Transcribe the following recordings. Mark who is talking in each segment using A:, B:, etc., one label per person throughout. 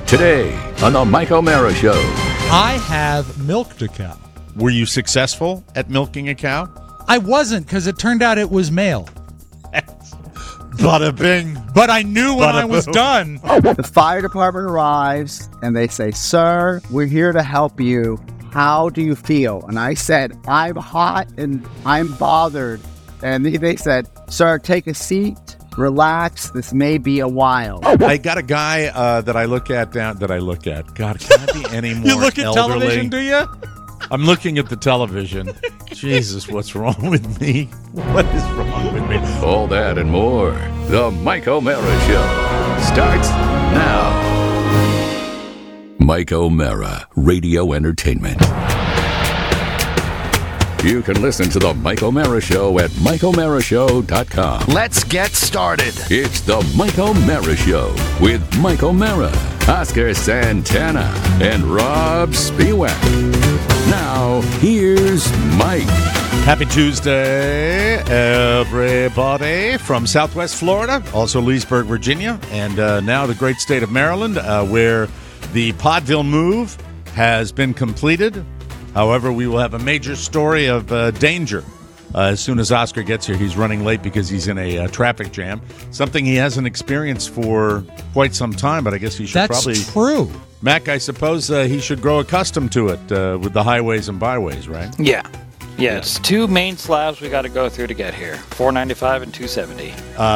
A: Today on the Mike O'Mara Show.
B: I have milked a cow.
C: Were you successful at milking a cow?
B: I wasn't, because it turned out it was male.
C: Bada bing.
B: But I knew when I was done.
D: The fire department arrives and they say, "Sir, we're here to help you. How do you feel?" And I said, "I'm hot and I'm bothered." And they said, "Sir, take a seat. Relax. This may be a while."
C: I got a guy that I look at. God, can I be any more
B: You look at
C: elderly?
B: television, do you?
C: I'm looking at the television. Jesus, what's wrong with me? What is wrong with me?
A: All that and more. The Mike O'Mara Show starts now. Mike O'Mara, Radio Entertainment. You can listen to the Mike O'Mara Show at MikeO'MaraShow.com.
E: Let's get started.
A: It's the Mike O'Mara Show with Mike O'Mara, Oscar Santana, and Rob Spiewak. Now, here's Mike.
C: Happy Tuesday, everybody, from Southwest Florida, also Leesburg, Virginia, and now the great state of Maryland, where the Podville move has been completed. However, we will have a major story of danger as soon as Oscar gets here. He's running late because he's in a traffic jam, something he hasn't experienced for quite some time, but I guess he should probably...
B: That's true.
C: Mac, I suppose he should grow accustomed to it with the highways and byways, right?
F: Yeah. It's two main slabs we got to go through to get here. 495 and 270.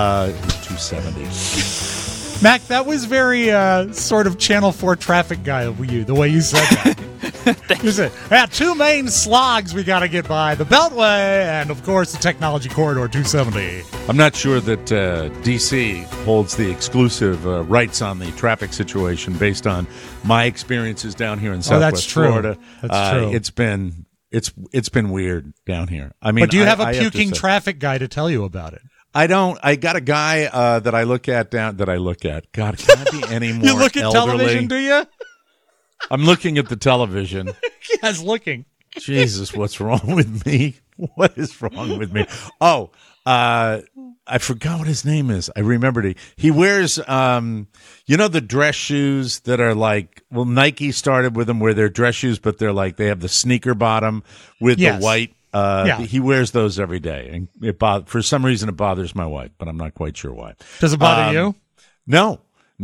C: 270.
B: Mac, that was very sort of Channel 4 traffic guy of you, the way you said that. You said, two main slogs we got to get by, the Beltway and, of course, the Technology Corridor 270.
C: I'm not sure that D.C. holds the exclusive rights on the traffic situation based on my experiences down here in Southwest Florida.
B: That's true.
C: It's been weird down here. I mean,
B: but do you have a puking traffic guy to tell you about it?
C: I don't. I got a guy that I look at. God, can I be any more
B: You look at
C: elderly?
B: television, do you?
C: I'm looking at the television.
B: Yes, looking.
C: Jesus, what's wrong with me? What is wrong with me? Oh, I forgot what his name is. I remembered it. He wears, the dress shoes that are like, well, Nike started with them where they're dress shoes, but they're like, they have the sneaker bottom with the white. He wears those every day. And for some reason, it bothers my wife, but I'm not quite sure why.
B: Does it bother you?
C: No.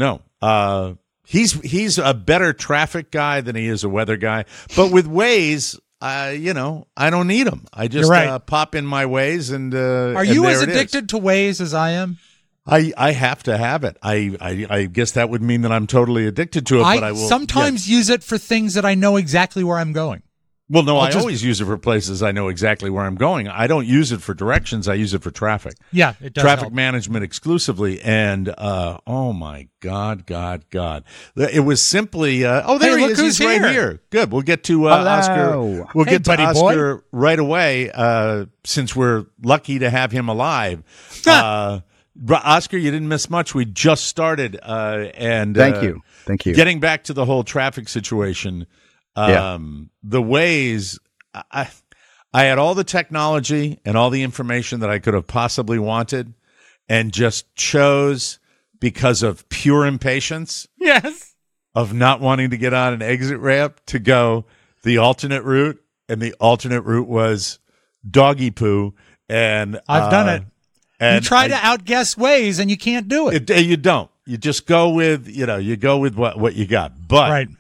C: He's a better traffic guy than he is a weather guy. But with Waze, I don't need them. I just pop in my Waze and
B: are you as addicted to Waze as I am?
C: I have to have it. I guess that would mean that I'm totally addicted to it. But I will
B: sometimes use it for things that I know exactly where I'm going.
C: Well, no, I always use it for places I know exactly where I'm going. I don't use it for directions. I use it for traffic.
B: Yeah, it does.
C: Traffic
B: help.
C: management exclusively. And, oh, my God. It was simply, there he is. He's right here. Good. We'll get to Oscar. We'll get to Oscar right away since we're lucky to have him alive. Oscar, you didn't miss much. We just started. And
D: Thank you.
C: Getting back to the whole traffic situation. The Waze, I had all the technology and all the information that I could have possibly wanted and just chose because of pure impatience of not wanting to get on an exit ramp to go the alternate route. And the alternate route was doggy poo. And
B: I've done it. And you try to outguess Waze and you can't do it.
C: You don't. You just go with, what you got. But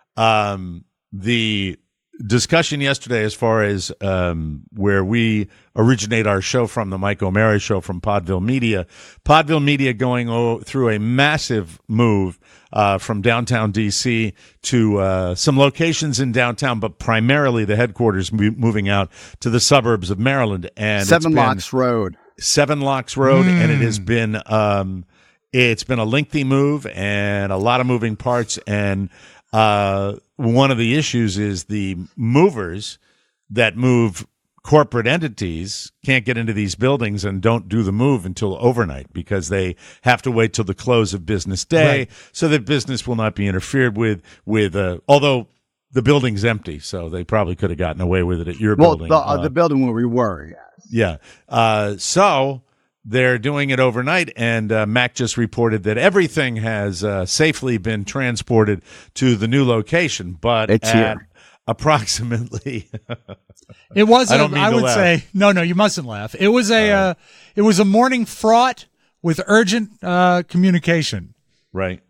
C: the discussion yesterday as far as where we originate our show from, the Mike O'Mara Show from Podville Media going through a massive move from downtown D.C. to some locations in downtown, but primarily the headquarters moving out to the suburbs of Maryland. And
D: Seven Locks Road,
C: and it has been it's been a lengthy move and a lot of moving parts. And one of the issues is the movers that move corporate entities can't get into these buildings and don't do the move until overnight because they have to wait till the close of business day so that business will not be interfered with although the building's empty, so they probably could have gotten away with it at your building.
D: The building where we were,
C: Yeah. So they're doing it overnight, and Mac just reported that everything has safely been transported to the new location, but
D: It's
C: at
D: here.
C: approximately
B: It was.
C: I don't mean
B: I
C: to
B: would
C: laugh.
B: say no. You mustn't laugh. It was a. It was a morning fraught with urgent communication.
C: right.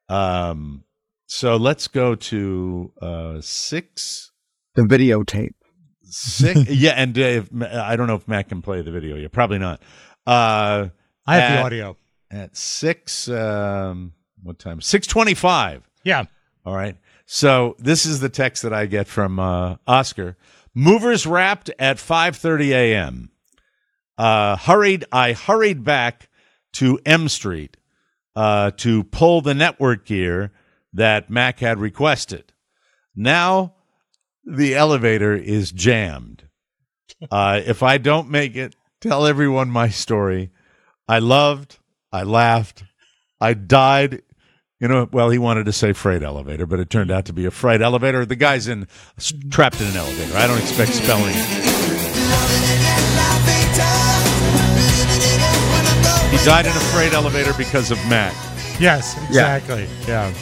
C: So let's go to 6.
D: The videotape.
C: 6. Yeah, and I don't know if Mac can play the video yet. Probably not.
B: I have the audio.
C: At 6. What time? 6:25.
B: Yeah.
C: All right. So this is the text that I get from Oscar. Movers wrapped at 5:30 a.m. I hurried back to M Street to pull the network gear that Mac had requested. Now the elevator is jammed. If I don't make it, tell everyone my story. I loved, I laughed, I died. Well, he wanted to say freight elevator, but it turned out to be a freight elevator. The guy's trapped in an elevator. I don't expect spelling. He died in a freight elevator because of Mac.
B: Yes. Exactly. Yeah.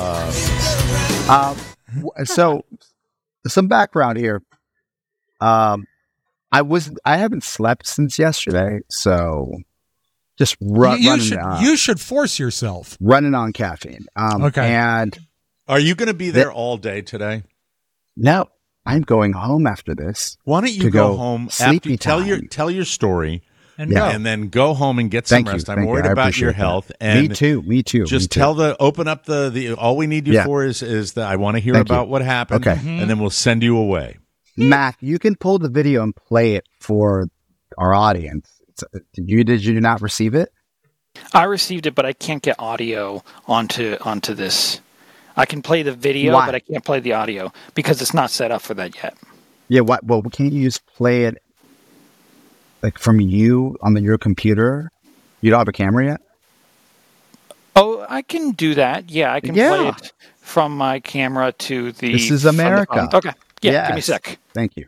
D: So, some background here. I haven't slept since yesterday, so just
B: You should force yourself.
D: running on caffeine.
B: Okay.
D: And
C: Are you going to be there all day today?
D: no, I'm going home after this.
C: Why don't you
D: To
C: go
D: go
C: home
D: sleepy
C: after
D: time.
C: tell your story
B: And
D: Yeah.
B: go.
C: and then go home and get some
D: Thank you.
C: rest. I'm
D: thank you.
C: worried
D: I
C: about
D: appreciate
C: your
D: that.
C: health. And
D: Me too.
C: Just open up the all we need you
D: Yeah.
C: for is that I want to hear
D: Thank
C: about
D: you.
C: what happened.
D: Okay.
C: And then we'll send you away.
D: Mac, you can pull the video and play it for our audience. Did you not receive it?
F: I received it, but I can't get audio onto this. I can play the video,
D: Why?
F: but I can't play the audio because it's not set up for that yet.
D: Yeah. What? Well, can't you just play it like from you on your computer? You don't have a camera yet?
F: Oh, I can do that. Yeah, I can play
D: Yeah.
F: it from my camera to the.
D: This is
F: from the
D: America.
F: phone. Okay. Yeah, give me a
D: Yes.
F: sec.
D: Thank you.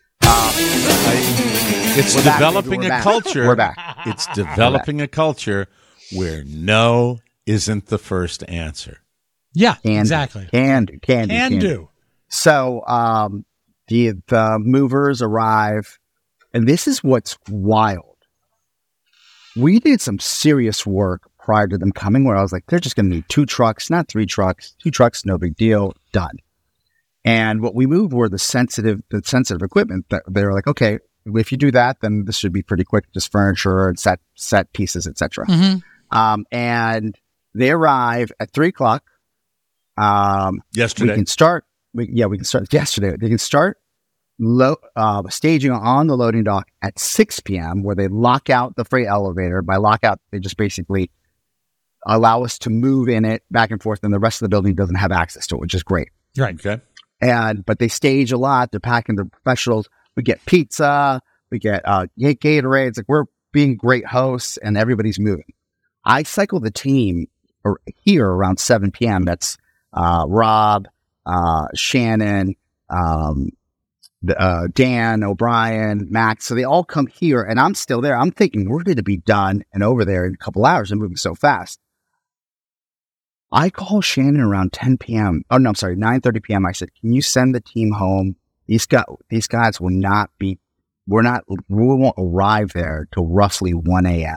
C: It's
D: We're back,
C: developing
D: baby.
C: a
D: We're back.
C: culture.
D: We're back.
C: It's developing a culture where no isn't the first answer.
B: Yeah.
D: Can
B: Exactly.
D: Can
B: Can do.
D: So, the movers arrive, and this is what's wild. We did some serious work prior to them coming, where I was like, they're just going to need 2 trucks, not 3 trucks. 2 trucks, no big deal, done. And what we moved were the sensitive equipment. That they were like, okay, if you do that, then this should be pretty quick, just furniture and set pieces, etc. And they arrive at 3:00.
C: Yesterday.
D: We can start yesterday. They can start staging on the loading dock at 6 p.m. where they lock out the freight elevator. By lockout, they just basically allow us to move in it back and forth, and the rest of the building doesn't have access to it, which is great.
B: Right.
C: Okay.
D: But they stage a lot. They're packing the professionals. We get pizza. We get Gatorades. Like, we're being great hosts, and everybody's moving. I cycle the team here around 7 p.m. That's Rob, Shannon, Dan, O'Brien, Max. So they all come here, and I'm still there. I'm thinking we're going to be done and over there in a couple hours. And moving so fast. I call Shannon around 10 p.m. Oh, no, I'm sorry, 9:30 p.m. I said, can you send the team home? These guys will not be, we won't arrive there till roughly 1 a.m.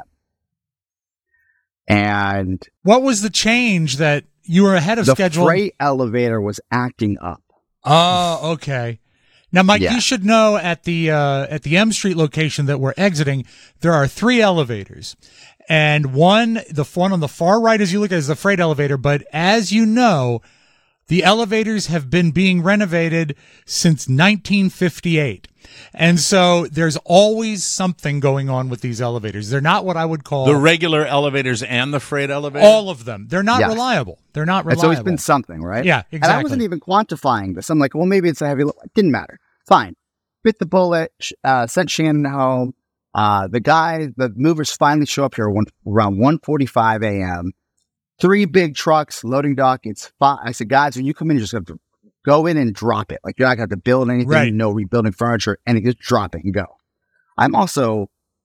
D: And
B: What was the change that you were ahead of
D: the
B: schedule?
D: freight elevator was acting up.
B: Oh, okay. Now, Mike,
D: Yeah.
B: you should know at the M Street location that we're exiting, there are 3 elevators. And the one on the far right as you look at is the freight elevator. But as you know, the elevators have been being renovated since 1958. And so there's always something going on with these elevators. They're not what I would call
C: The regular elevators and the freight elevator?
B: all of them. They're not
D: Yes.
B: reliable. They're not reliable.
D: It's always been something, right?
B: Yeah,
D: And I wasn't
B: exactly.
D: even quantifying this. I'm like, well, maybe it's a heavy load. It didn't matter. Fine. Bit the bullet, sent Shannon home. The movers finally show up here around 1:45 a.m. 3 big trucks, loading dock. It's fine. I said, guys, when you come in, you just have to go in and drop it. Like, you're not going to have to build anything,
B: Right.
D: no rebuilding furniture, and just drop it and go. I'm also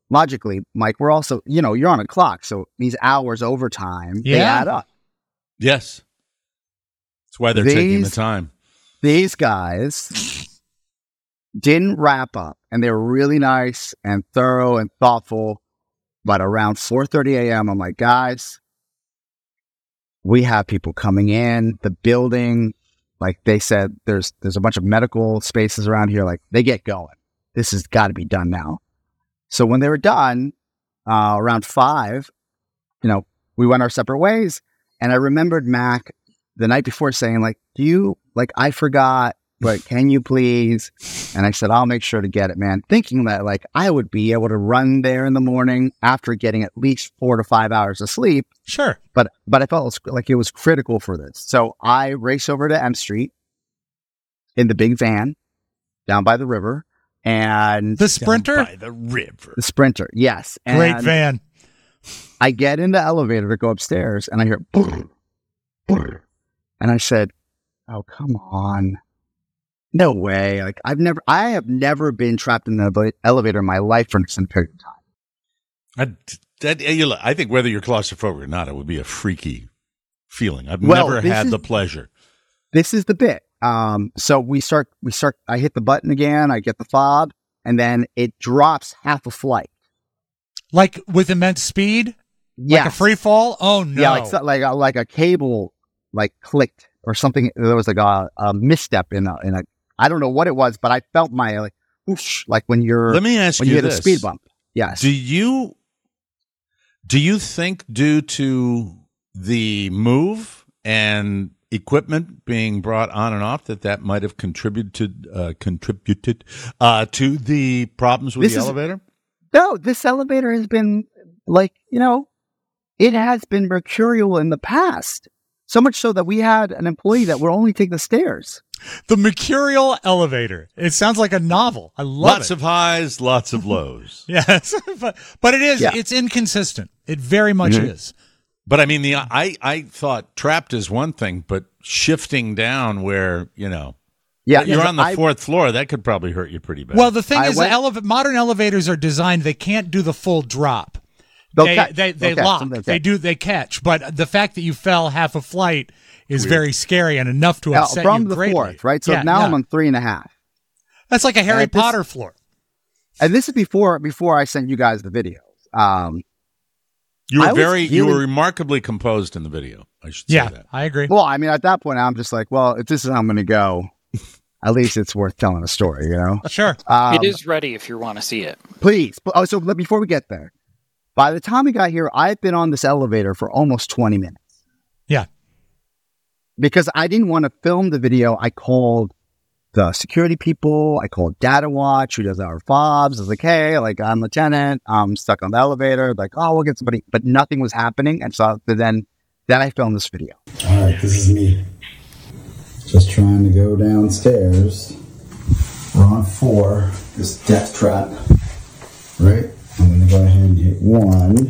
D: logically, Mike, we're also, you're on a clock. So these hours overtime, they add up.
C: Yes. That's why they're taking the time.
D: These guys didn't wrap up, and they were really nice and thorough and thoughtful. But around 4:30 a.m., I'm like, guys, we have people coming in the building. Like they said, there's a bunch of medical spaces around here. Like they get going. This has got to be done now. So when they were done, around 5, we went our separate ways. And I remembered Mac the night before saying, like, I forgot, but can you please? And I said, I'll make sure to get it, man. Thinking that, like, I would be able to run there in the morning after getting at least 4 to 5 hours of sleep.
B: Sure.
D: But I felt like it was critical for this. So I race over to M Street in the big van down by the river. And
B: the Sprinter?
C: Down by the river.
D: The Sprinter, yes. And
B: great van.
D: I get in the elevator to go upstairs, and I hear, brr, brr. And I said, oh, come on. No way. Like, I have never been trapped in the elevator in my life for an extended period of time.
C: I think whether you're claustrophobic or not, it would be a freaky feeling. I've never had the pleasure.
D: This is the bit. So we start, I hit the button again, I get the fob, and then it drops half a flight.
B: Like with immense speed?
D: Yeah.
B: Like a free fall? Oh, no.
D: Yeah, like a cable, like, clicked or something. There was like a misstep in a, I don't know what it was, but I felt my, like, whoosh, like when
C: Let me ask you
D: hit
C: this.
D: a speed bump. Yes.
C: Do you think due to the move and equipment being brought on and off that might have contributed to the problems with the elevator?
D: No, this elevator has been it has been mercurial in the past. So much so that we had an employee that would only take the stairs.
B: The Mercurial Elevator. It sounds like a novel. I love it.
C: Lots of highs, lots of lows.
B: Yes, but it is. Yeah. It's inconsistent. It very much is.
C: But I mean, I thought trapped is one thing, but shifting down where, you're on the 4th floor, that could probably hurt you pretty bad.
B: Well, the thing is, modern elevators are designed, they can't do the full drop. They lock. They catch. But the fact that you fell half a flight is very scary and enough to upset you greatly.
D: From the 4th, right? So now I'm on 3.5.
B: That's like a Harry Potter floor.
D: And this is before I sent you guys the video.
C: You were remarkably composed in the video. I should say that.
B: I agree.
D: Well, I mean, at that point, I'm just like, well, if this is how I'm going to go, at least it's worth telling a story,
B: Sure.
F: It is ready if you want to see it.
D: Please. So before we get there, by the time we got here, I've been on this elevator for almost 20 minutes.
B: Yeah.
D: Because I didn't want to film the video, I called the security people. I called Data Watch, who does our fobs. I was like, hey, I'm a tenant. I'm stuck on the elevator. Like, oh, we'll get somebody. But nothing was happening. And so then I filmed this video.
E: All right, this is me. Just trying to go downstairs. We're on 4. This death trap. Right? I'm going to go ahead and hit 1.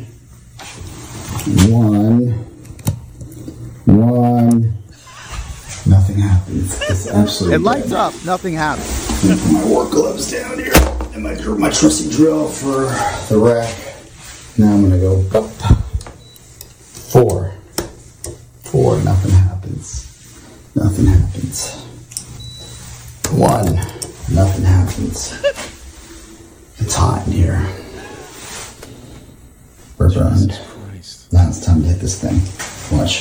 E: Nothing happens. It's absolutely
D: It lights up. Nothing happens.
E: I'm going to put my work gloves down here. And my trusty drill for the rack. Now I'm going to go up. 4. Nothing happens. 1. Nothing happens. It's hot in here. We're burned. Now it's time to hit this thing. Watch.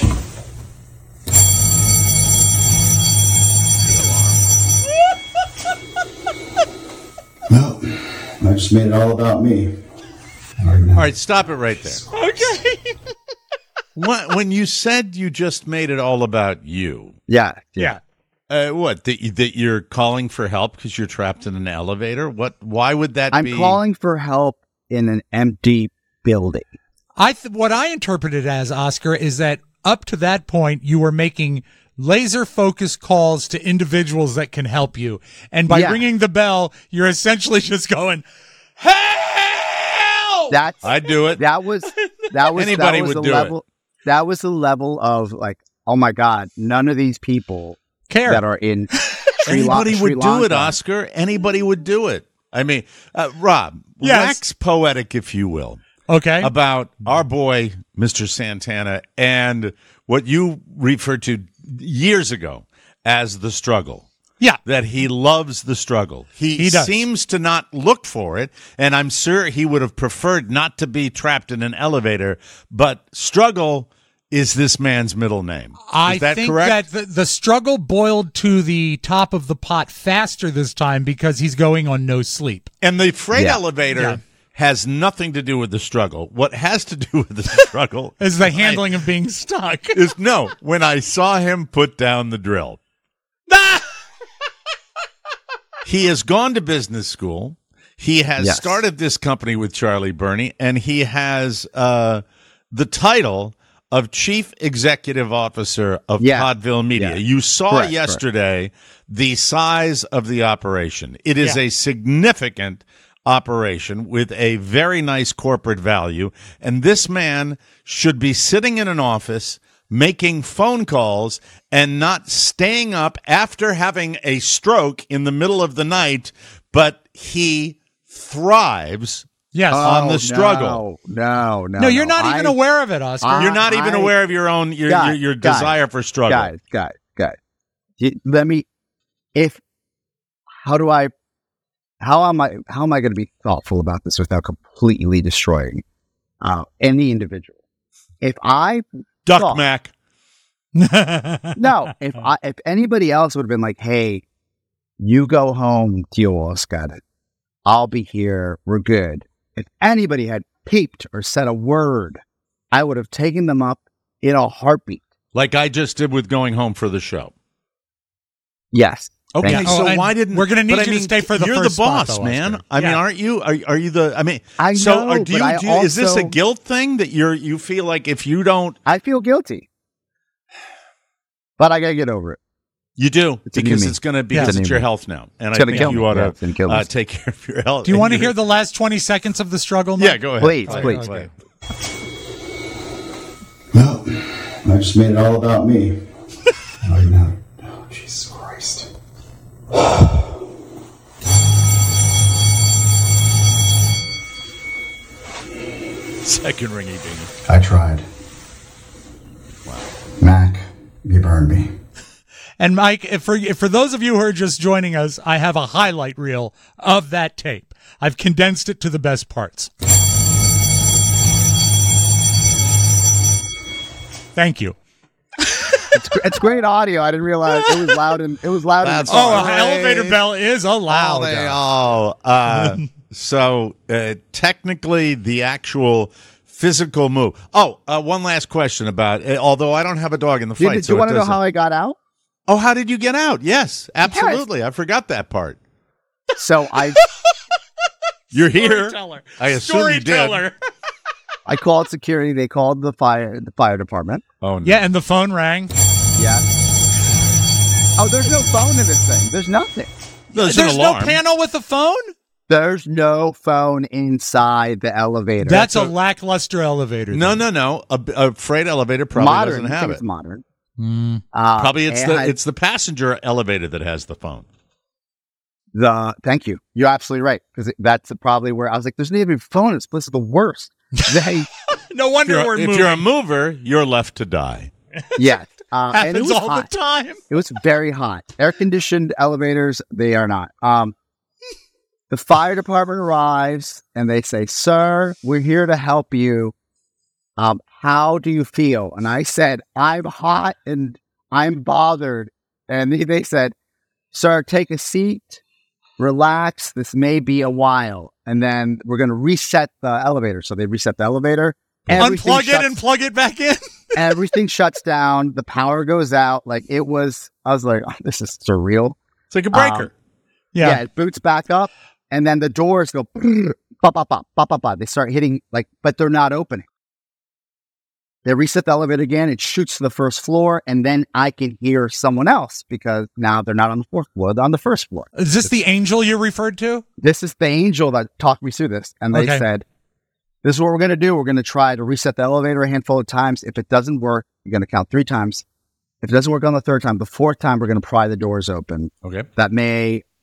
E: Well, I just made it all about me.
C: All right, stop it right there.
B: Okay.
C: When you said you just made it all about you.
D: Yeah.
C: What, that you're calling for help because you're trapped in an elevator? Why would that be?
D: I'm calling for help in an empty building.
B: What I interpreted as, Oscar, is that up to that point, you were making laser-focused calls to individuals that can help you. And by ringing the bell, you're essentially just going, help!
C: I'd do it.
D: That was
C: Anybody would do
D: it. That was the level of, like, oh my God, none of these people
B: care
D: that are in
C: Anybody would do it, Oscar. Anybody would do it. I mean, Rob,
B: Yes.
C: wax poetic, if you will,
B: Okay.
C: about our boy, Mr. Santana, and what you referred to years ago as the struggle.
B: Yeah.
C: That he loves the struggle. He
B: does.
C: seems to not look for it, and I'm sure he would have preferred not to be trapped in an elevator, but struggle is this man's middle name.
B: I
C: Is that
B: think
C: correct?
B: that the struggle boiled to the top of the pot faster this time because he's going on no sleep.
C: And the freight
D: Yeah.
C: elevator
B: Yeah.
C: has nothing to do with the struggle. What has to do with the struggle
B: Is the handling of being stuck.
C: is when I saw him put down the drill. He has gone to business school. He has
D: Yes.
C: started this company with Charlie Burney, and he has the title of Chief Executive Officer of
D: Yeah.
C: Podville Media.
D: Yeah.
C: You saw
D: Correct,
C: yesterday the size of the operation. It is
B: Yeah.
C: a significant operation with a very nice corporate value, and this man should be sitting in an office making phone calls and not staying up after having a stroke in the middle of the night, but he thrives
B: Yes.
C: on the struggle.
D: No,
B: no, you're not even aware of it, Oscar.
C: You're not even
D: I-
C: aware of your own your
D: Guys,
C: desire for struggle.
D: Guys. Let me. How am I going to be thoughtful about this without completely destroying any individual? If I
C: Duck
D: thought-
C: Mac.
D: no, if anybody else would have been like, "Hey, you go home, Tio Oscar. I'll be here. We're good." If anybody had peeped or said a word, I would have taken them up in a heartbeat.
C: Like I just did with going home for the show.
D: Yes.
C: Okay,
D: Thank you.
C: so
B: and
C: why didn't
B: we're gonna need
C: but
B: you to stay for the
C: you're
B: first
C: the boss,
B: spot, though,
C: man.
B: Oscar.
C: I mean,
B: Yeah.
C: aren't you? Are you the? I mean,
D: I
C: so
D: know,
C: do
D: but I
C: you? Is this a
D: also-
C: guilt thing that you feel like if you don't,
D: I feel guilty, but I gotta get over it.
C: you do
D: It's a
C: because
D: new me.
C: it's going to
D: It's
C: because
D: a
C: it's
D: new
C: your
D: me.
C: health now, and
D: It's
C: I
D: gonna
C: think
D: kill
C: you
D: me.
C: ought
D: Yeah, it's gonna kill me.
C: to take care of your health.
B: Do you want to hear the last 20 seconds of the struggle?
C: Yeah,
B: Mike?
C: go ahead.
D: Please,
C: Play it,
D: please,
C: play
D: please.
C: it.
E: Well, I just made it all about me. Oh, no. Oh, Jesus Christ.
C: Second ringy ding.
E: I tried. Mac, you burned me.
B: And Mike, for those of you who are just joining us, I have a highlight reel of that tape. I've condensed it to the best parts. Thank you.
D: It's great audio. I didn't realize it was loud and
C: That's
B: Oh,
C: all
B: an
C: right.
B: elevator bell is allowed.
C: So technically, the actual physical move. Oh, one last question about. Although I don't have a dog in the fight,
D: Did
C: so
D: you
C: it
D: want to know
C: doesn't-
D: how I got out?
C: Oh, how did you get out? Yes, absolutely. I forgot that part.
D: So I
C: You're here.
B: Storyteller.
C: I assume you did.
B: Storyteller.
D: I called security. They called the fire department.
C: Oh no.
B: Yeah, and the phone rang.
D: Yeah. Oh, there's no phone in this thing. There's nothing.
C: There's an
B: There's no
C: alarm.
B: panel with a phone?
D: There's no phone inside the elevator.
B: That's a lackluster elevator.
C: No,
B: then.
C: no. A freight elevator probably
D: modern.
C: doesn't
D: I
C: have
D: think
C: it.
D: It's modern.
B: Mm.
C: Probably it's
D: and
C: the passenger elevator that has the phone.
D: Thank you. You're absolutely right, because that's probably where I was like, "There's not even a phone. This place is the worst." They
B: No wonder we're
C: If
B: moving.
C: you're a mover, you're left to die.
D: yes, and it
B: Happens
D: was
B: all
D: hot.
B: the time.
D: It was very hot. Air conditioned elevators, they are not. The fire department arrives and they say, "Sir, we're here to help you. How do you feel?" And I said, "I'm hot and I'm bothered." And they said, "Sir, take a seat, relax. This may be a while." And then we're going to reset the elevator. So they reset the elevator. Everything
B: Unplug it
D: shuts-
B: and plug it back in.
D: everything shuts down. The power goes out. I was like, oh, this is surreal.
C: It's like a breaker.
D: Yeah, it boots back up, and then the doors go pop, pop, pop, pop, pop, pop. They start hitting but they're not opening. They reset the elevator again. It shoots to the first floor, and then I can hear someone else because now they're not on the fourth floor; they're on the first floor.
B: Is this the angel you referred to?
D: This is the angel that talked me through this, and they
B: Okay.
D: said, "This is what we're going to do. We're going to try to reset the elevator a handful of times. If it doesn't work, you're going to count 3 times. If it doesn't work on the third time, the fourth time, we're going to pry the doors open.
C: Okay.
D: That may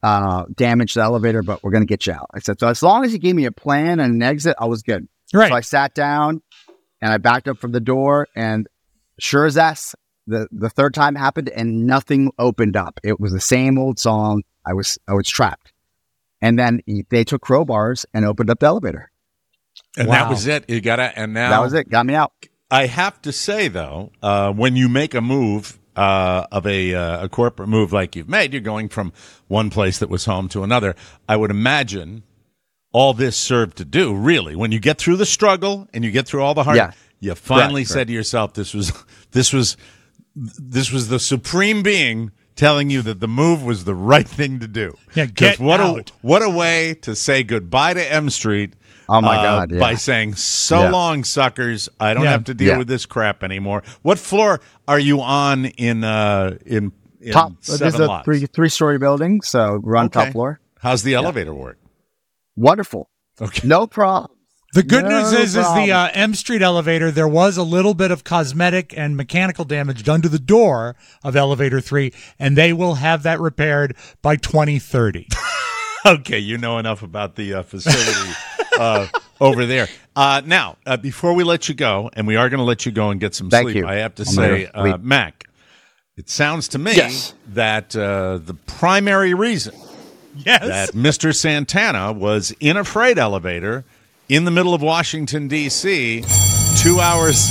D: damage the elevator, but we're going to get you out. I said, so as long as you gave me a plan and an exit, I was good.
B: Right.
D: So I sat down and I backed up from the door, and sure as ass, the third time happened and nothing opened up. It was the same old song. I was trapped. And then they took crowbars and opened up the elevator.
C: And that was it. You gotta, and now
D: that was it. Got me out.
C: I have to say though, when you make a move of a corporate move like you've made, you're going from one place that was home to another. I would imagine all this served to do, really, when you get through the struggle and you get through all the hard, you finally said to yourself, this was the supreme being telling you that the move was the right thing to do.
B: Yeah, get out.
C: What a way to say goodbye to M Street.
D: Oh my God! Yeah.
C: By saying so long, suckers. I don't have to deal with this crap anymore. What floor are you on in
D: top?
C: Seven
D: There's a
C: Lots?
D: three-story building, so we're on top floor.
C: How's the elevator work?
D: Wonderful.
C: Okay.
D: No problem.
B: The good news is the M Street elevator, there was a little bit of cosmetic and mechanical damage done to the door of elevator 3, and they will have that repaired by 2030.
C: Okay, you know enough about the facility over there. Now, before we let you go, and we are going to let you go and get some sleep, I have to say, Mac, it sounds to me that the primary reason that Mr. Santana was in a freight elevator in the middle of Washington, D.C., 2 hours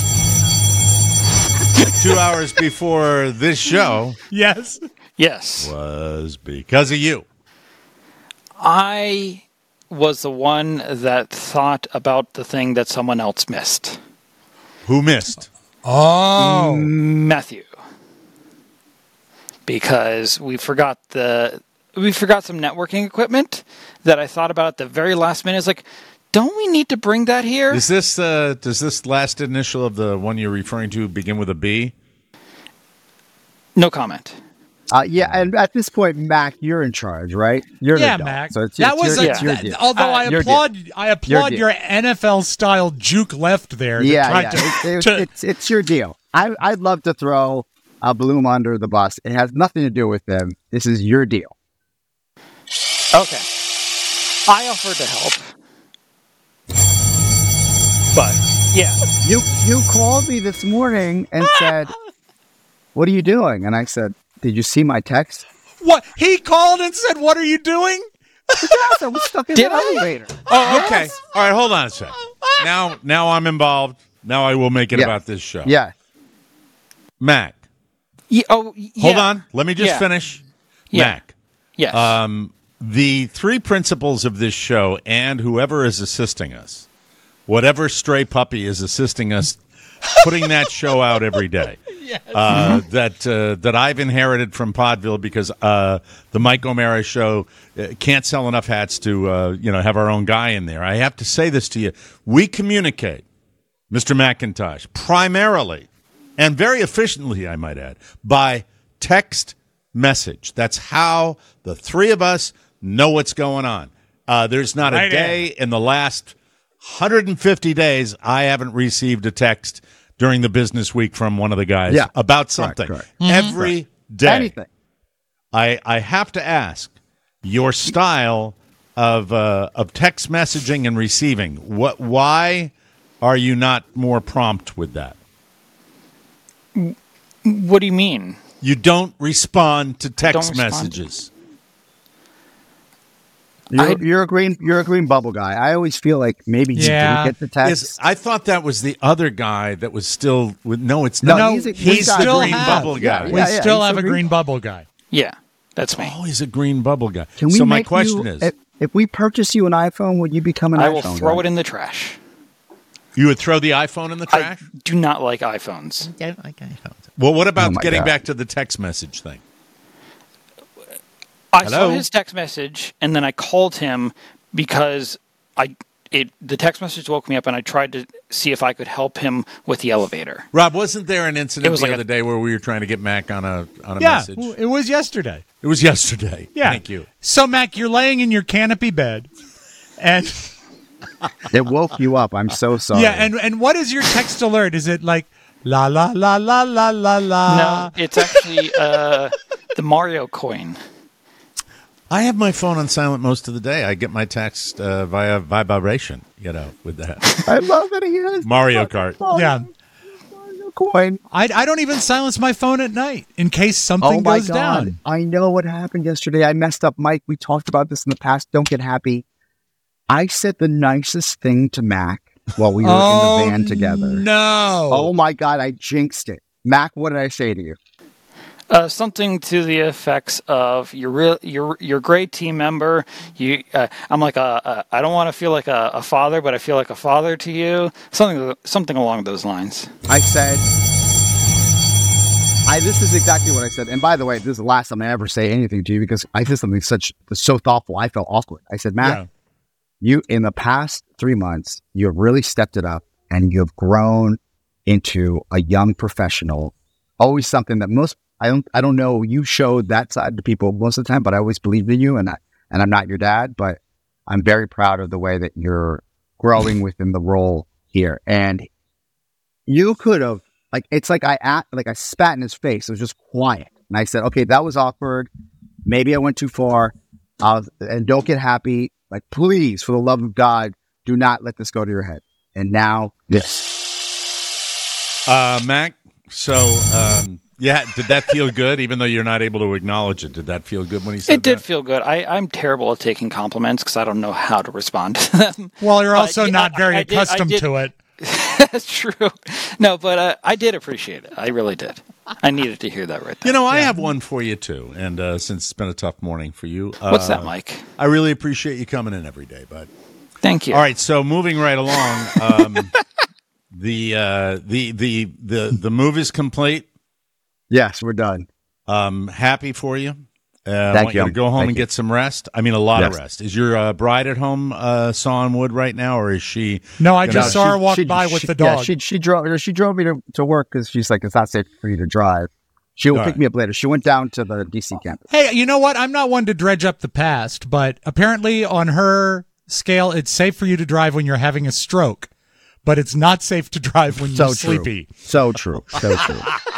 C: before this show
F: Yes.
C: was because of you.
F: I was the one that thought about the thing that someone else missed.
C: Who missed?
B: Oh.
F: Matthew. Because we forgot some networking equipment that I thought about at the very last minute. It's like, don't we need to bring that here?
C: Is this does this last initial of the one you're referring to begin with a B?
F: No comment.
D: Yeah, and at this point, Mac, you're in charge, right? You're the dog.
B: Mac.
D: So it's
B: that was
D: your deal.
B: Although I applaud your NFL style juke left there.
D: It's your deal. I'd love to throw Bloom under the bus. It has nothing to do with them. This is your deal.
F: Okay. I offered to help. But, yeah.
D: You called me this morning and said, what are you doing? And I said, did you see my text?
B: What? He called and said, what are you doing?
D: Yes, I was stuck in the elevator.
C: Oh, okay. All right, hold on a sec. Now I'm involved. Now I will make it about this show.
D: Yeah.
C: Mac. Hold on. Let me just finish.
F: Yeah.
C: Mac.
F: Yes.
C: The three principals of this show and whoever is assisting us, whatever stray puppy is assisting us putting that show out every day, that I've inherited from Podville because the Mike O'Mara show can't sell enough hats to have our own guy in there. I have to say this to you. We communicate, Mr. McIntosh, primarily and very efficiently, I might add, by text message. That's how the three of us know what's going on. There's not a day in the last 150 days I haven't received a text during the business week from one of the guys about something.
D: Correct.
C: Every day.
D: Anything.
C: I have to ask your style of text messaging and receiving. Why are you not more prompt with that?
F: What do you mean?
C: You don't respond to text messages.
D: You're a green bubble guy. I always feel like maybe you didn't get the text.
C: I thought that was the other guy that was still with. No, it's not.
D: No,
C: he's the
D: green
C: bubble guy.
B: We still have a green bubble guy.
F: Yeah, that's me.
C: Oh, he's a green bubble guy.
D: So
C: my question is,
D: if we purchase you an iPhone, would you become an iPhone
F: I will
D: guy?
F: throw it in the trash.
C: you would throw the iPhone in the trash?
F: I do not like iPhones.
G: I don't like iPhones.
C: Well, what about
D: Oh my
C: getting
D: God.
C: back to the text message thing?
F: I
C: Hello?
F: saw his text message, and then I called him because the text message woke me up, and I tried to see if I could help him with the elevator.
C: Rob, wasn't there an incident
F: was
C: the
F: like
C: other day where we were trying to get Mac on a
B: Yeah,
C: message?
B: it was yesterday.
C: It was yesterday.
B: Yeah.
C: Thank you.
B: So, Mac, you're laying in your canopy bed, and
D: It woke you up. I'm so sorry.
B: and what is your text alert? Is it like la la la la la la la?
F: No, it's actually the Mario coin.
C: I have my phone on silent most of the day. I get my text via vibration, with that.
D: I love that he has
C: Mario Kart.
B: Yeah.
D: Coin.
B: I don't even silence my phone at night in case something
D: Oh my
B: goes
D: God.
B: down.
D: I know what happened yesterday. I messed up, Mike. We talked about this in the past. Don't get happy. I said the nicest thing to Mac while we were in the van together.
B: No.
D: Oh my God, I jinxed it. Mac, what did I say to you?
F: Something to the effects of you're a great team member. I'm like I don't want to feel like a father, but I feel like a father to you. Something along those lines.
D: I said, this is exactly what I said. And by the way, this is the last time I ever say anything to you because I said something so thoughtful. I felt awkward. I said, Matt, you in the past 3 months, you have really stepped it up and you have grown into a young professional. Always something that I don't know. You showed that side to people most of the time, but I always believed in you, and I'm not your dad, but I'm very proud of the way that you're growing within the role here. And you could have, it's like I spat in his face. It was just quiet, and I said, "Okay, that was awkward. Maybe I went too far. And don't get happy. Please, for the love of God, do not let this go to your head." And now this,
C: Mac. So. Yeah, did that feel good? Even though you're not able to acknowledge it, did that feel good when he said that?
F: It did feel good. I'm terrible at taking compliments because I don't know how to respond to them.
B: Well, you're also not very accustomed to it.
F: That's true. No, but I did appreciate it. I really did. I needed to hear that right there.
C: I have one for you, too. And since it's been a tough morning for you.
F: What's that, Mike?
C: I really appreciate you coming in every day, bud.
F: Thank you.
C: All right, so moving right along, the move is complete.
D: yes, we're done.
C: Happy for you.
D: Thank
C: I want
D: you.
C: you to go home
D: Thank
C: and
D: you.
C: get some rest. I mean, a lot of
D: Yes.
C: rest. Is your bride at home sawing wood right now, or is she?
B: No, I just saw her walk by with the dog.
D: Yeah, she drove me to work because she's like, it's not safe for you to drive. She will pick me up later. She went down to the DC campus.
B: Hey, you know what? I'm not one to dredge up the past, but apparently on her scale, it's safe for you to drive when you're having a stroke, but it's not safe to drive when you're sleepy.
D: So true. So true.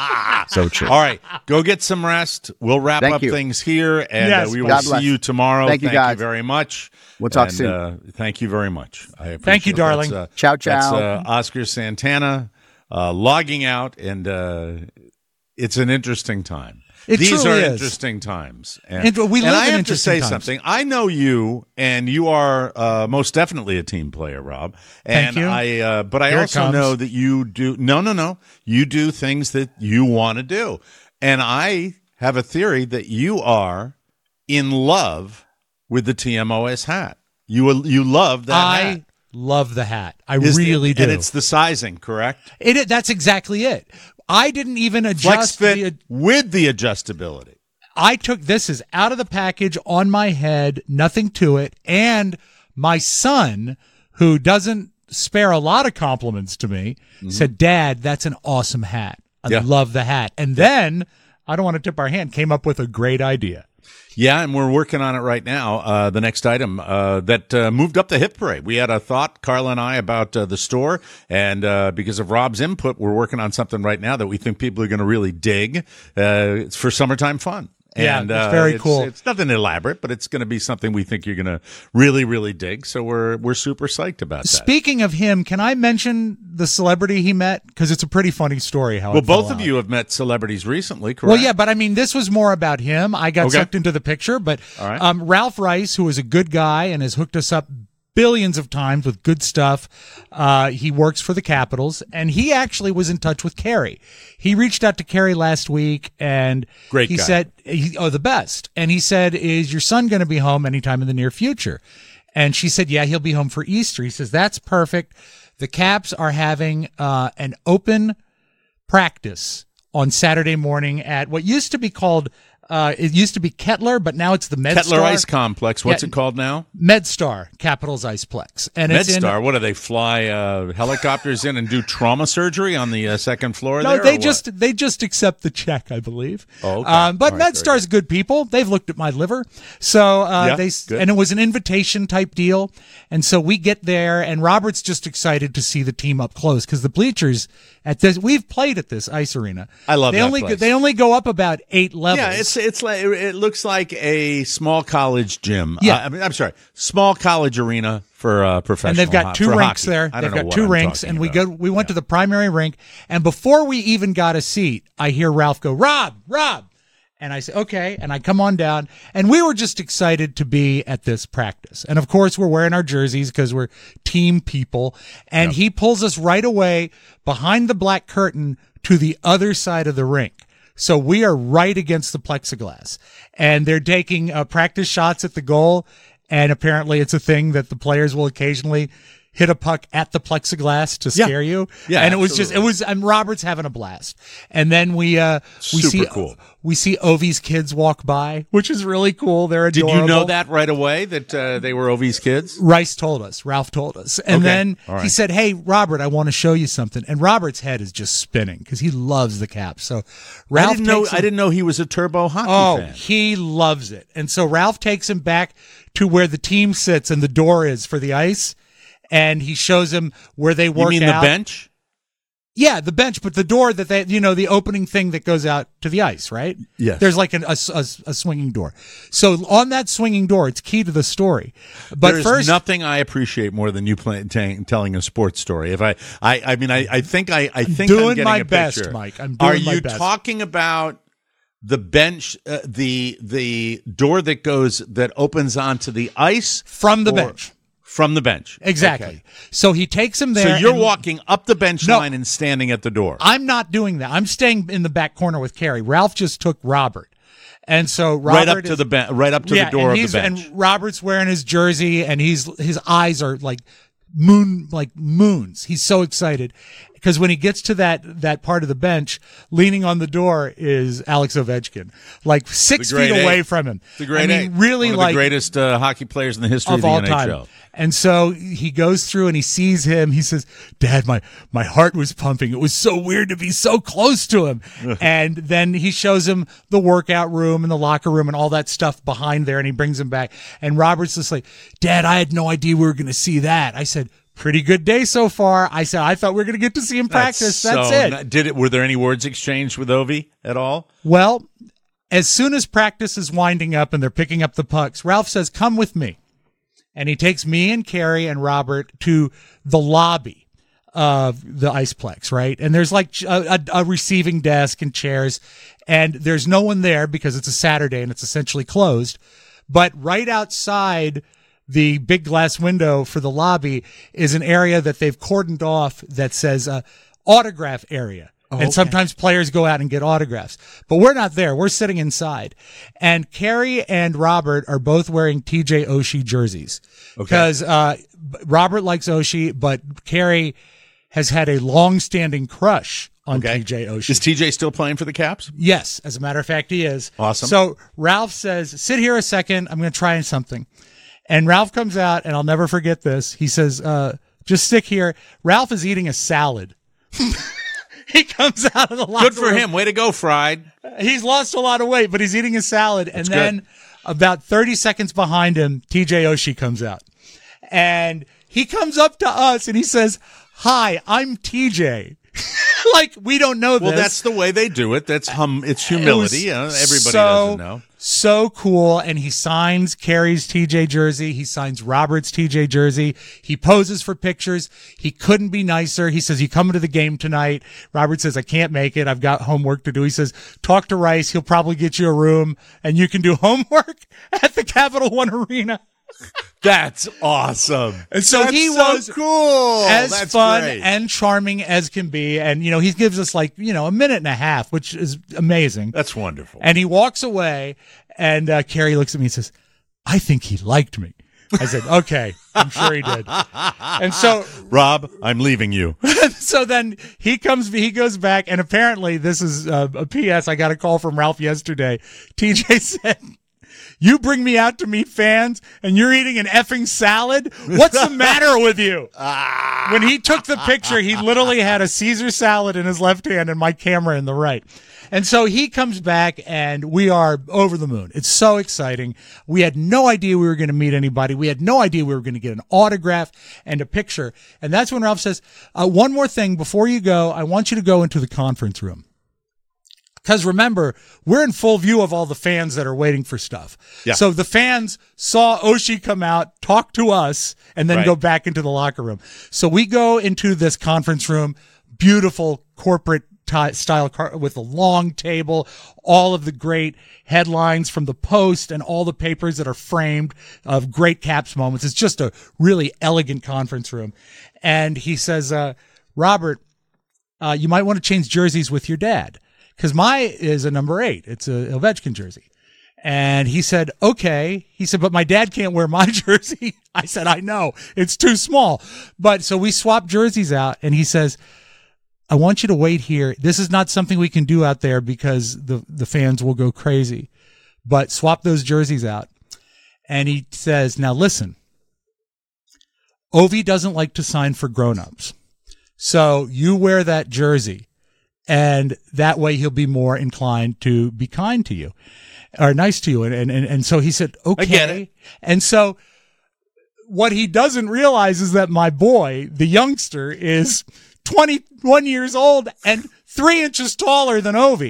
D: So true.
C: All right, go get some rest. We'll wrap
D: Thank
C: up
D: you.
C: things here, and
B: Yes,
C: we will
D: God
C: see
D: bless.
C: you tomorrow.
D: Thank you, guys.
C: very much.
D: We'll talk
C: And,
D: soon.
C: Thank you very much. I appreciate
B: Thank you,
C: it.
B: darling.
D: Ciao,
C: That's
D: ciao.
C: Oscar Santana logging out, and it's an interesting time. These
B: truly
C: are
B: is.
C: interesting times.
B: And we live
C: I
B: in
C: have to
B: interesting
C: say
B: times.
C: something. I know you, and you are most definitely a team player, Rob. And
B: Thank you.
C: But I
B: Here it
C: also
B: comes.
C: know that you do. No. You do things that you want to do, and I have a theory that you are in love with the TMOS hat. You love that hat.
B: I love the hat. I really do.
C: And it's the sizing, correct?
B: That's exactly it. I didn't even
C: Flex
B: adjust
C: fit with the adjustability.
B: I took this is out of the package on my head, nothing to it. And my son, who doesn't spare a lot of compliments to me, said, "Dad, that's an awesome hat. I love the hat." And then, I don't want to tip our hand, came up with a great idea.
C: Yeah, and we're working on it right now. The next item that moved up the hit parade. We had a thought, Carla and I, about the store, and because of Rob's input, we're working on something right now that we think people are going to really dig. It's for summertime fun.
B: Yeah,
C: And,
B: it's very cool.
C: It's nothing elaborate, but it's going to be something we think you're going to really, really dig. So we're super psyched about that.
B: Speaking of him, can I mention the celebrity he met? Because it's a pretty funny story how
C: Well,
B: it fell
C: both of
B: out.
C: you have met celebrities recently, correct?
B: Well, yeah, but I mean, this was more about him. I got
C: Okay.
B: sucked into the picture, but
C: All right.
B: Ralph Rice, who is a good guy and has hooked us up billions of times with good stuff. He works for the Capitals, and he actually was in touch with Carrie. He reached out to Carrie last week, and
C: Great
B: he
C: guy.
B: said, the best. And he said, "Is your son going to be home anytime in the near future?" And she said, "Yeah, he'll be home for Easter." He says, "That's perfect. The Caps are having an open practice on Saturday morning at what used to be called it used to be Kettler, but now it's the MedStar.
C: Kettler Ice Complex. What's
B: Yeah.
C: it called now?
B: MedStar, Capitals Iceplex. And it's
C: MedStar.
B: in,
C: What do they fly helicopters in and do trauma surgery on the second floor?
B: no,
C: there,
B: they
C: or
B: just accept the check, I believe.
C: Oh, okay.
B: But
C: All right, very
B: MedStar's good people. They've looked at my liver, so
C: Yeah,
B: they
C: good.
B: and it was an invitation type deal. And so we get there, and Robert's just excited to see the team up close because the bleachers at this we've played at this ice arena.
C: I love
B: they
C: that
B: only
C: place.
B: they only go up about 8 levels.
C: Yeah, it's it's like it looks like a small college gym.
B: Yeah.
C: I'm sorry, small college arena for professional.
B: And they've got two
C: for
B: rinks
C: hockey.
B: there.
C: I
B: They've
C: don't know
B: got
C: what
B: two
C: I'm
B: rinks,
C: talking
B: and
C: about.
B: we went to the primary rink, and before we even got a seat, I hear Ralph go, Rob. And I say, okay. And I come on down, and we were just excited to be at this practice. And of course, we're wearing our jerseys because we're team people. And he pulls us right away behind the black curtain to the other side of the rink. So we are right against the plexiglass, and they're taking practice shots at the goal. And apparently it's a thing that the players will occasionally hit a puck at the plexiglass to scare you.
C: Yeah,
B: and
C: absolutely.
B: and Robert's having a blast. And then we
C: Super cool.
B: We see Ovi's kids walk by, which is really cool. They're
C: Did
B: adorable.
C: you know that right away that they were Ovi's kids?
B: Ralph told us. And then
C: All right.
B: he said, hey, Robert, I want to show you something. And Robert's head is just spinning because he loves the Caps. So Ralph
C: I didn't know he was a turbo hockey fan.
B: he loves it. And so Ralph takes him back to where the team sits and the door is for the ice. And he shows him where they work out.
C: You mean the bench?
B: Yeah, the bench, but the door that they, the opening thing that goes out to the ice, right?
C: Yes.
B: There's like a swinging door. So on that swinging door, it's key to the story. But
C: There's
B: first,
C: nothing I appreciate more than you telling a sports story. If I think I'm
B: doing
C: getting
B: my
C: a
B: best,
C: picture.
B: Mike. I'm doing
C: Are
B: my
C: you
B: best.
C: talking about the bench, the door that opens onto the ice
B: from the
C: or-
B: bench.
C: From the bench.
B: Exactly.
C: Okay.
B: So he takes him there.
C: So you're
B: and
C: walking up the bench
B: No.
C: line and standing at the door.
B: I'm not doing that. I'm staying in the back corner with Carrie. Ralph just took Robert. And so Robert
C: right up to the door of the bench.
B: And Robert's wearing his jersey, and his eyes are like moons. He's so excited because when he gets to that part of the bench, leaning on the door is Alex Ovechkin, like 6
C: The great
B: feet away
C: eight.
B: from him.
C: The great eight.
B: Really
C: One of
B: like
C: the greatest hockey players in the history of the
B: all
C: NHL.
B: time. And so he goes through and he sees him. He says, Dad, my heart was pumping. It was so weird to be so close to him. And then he shows him the workout room and the locker room and all that stuff behind there. And he brings him back. And Robert's just like, Dad, I had no idea we were going to see that. I said, pretty good day so far. I said, I thought we were going to get to see him practice. That's it.
C: Were there any words exchanged with Ovi at all?
B: Well, as soon as practice is winding up and they're picking up the pucks, Ralph says, come with me. And he takes me and Carrie and Robert to the lobby of the Iceplex, right? And there's like a receiving desk and chairs, and there's no one there because it's a Saturday and it's essentially closed. But right outside the big glass window for the lobby is an area that they've cordoned off that says autograph area. And sometimes players go out and get autographs. But we're not there. We're sitting inside. And Carrie and Robert are both wearing TJ Oshie jerseys. Because Robert likes Oshie, but Carrie has had a long-standing crush on TJ Oshie.
C: Is TJ still playing for the Caps?
B: Yes. As a matter of fact, he is.
C: Awesome.
B: So Ralph says, sit here a second. I'm going to try something. And Ralph comes out, and I'll never forget this. He says, just stick here. Ralph is eating a salad. He comes out of the locker
C: Good for
B: room.
C: him. Way to go, Fried.
B: He's lost a lot of weight, but he's eating a salad.
C: That's
B: and then about 30 seconds behind him, TJ Oshie comes out. And he comes up to us and he says, hi, I'm TJ. Like, we don't know this.
C: Well, that's the way they do it. That's it's humility. Everybody doesn't know.
B: So cool. And he signs Carrie's TJ jersey. He signs Robert's TJ jersey. He poses for pictures. He couldn't be nicer. He says, you coming to the game tonight? Robert says, I can't make it. I've got homework to do. He says, talk to Rice. He'll probably get you a room and you can do homework at the Capital One Arena.
C: That's awesome.
B: And so he was
C: cool.
B: as
C: That's
B: fun
C: great.
B: and charming as can be. And, he gives us like, a minute and a half, which is amazing.
C: That's wonderful.
B: And he walks away and Carrie looks at me and says, I think he liked me. I said, okay, I'm sure he did. And so,
C: Rob, I'm leaving you.
B: so then he goes back, and apparently this is a PS. I got a call from Ralph yesterday. TJ said, you bring me out to meet fans and you're eating an effing salad? What's the matter with you? When he took the picture, he literally had a Caesar salad in his left hand and my camera in the right. And so he comes back and we are over the moon. It's so exciting. We had no idea we were going to meet anybody. We had no idea we were going to get an autograph and a picture. And that's when Ralph says, one more thing before you go, I want you to go into the conference room. Because remember, we're in full view of all the fans that are waiting for stuff.
C: Yeah.
B: So the fans saw Oshie come out, talk to us, and then
C: Right.
B: go back into the locker room. So we go into this conference room, beautiful corporate style with a long table, all of the great headlines from the Post and all the papers that are framed of great Caps moments. It's just a really elegant conference room. And he says, Robert, you might want to change jerseys with your dad. Because my is a number 8. It's a Ovechkin jersey. And he said, okay. He said, but my dad can't wear my jersey. I said, I know. It's too small. But so we swapped jerseys out. And he says, I want you to wait here. This is not something we can do out there because the fans will go crazy. But swap those jerseys out. And he says, now listen, Ovi doesn't like to sign for grown-ups. So you wear that jersey. And that way he'll be more inclined to be kind to you or nice to you. And so he said, okay.
C: I get it.
B: And so what he doesn't realize is that my boy, the youngster, is 21 years old and 3 inches taller than Ovi.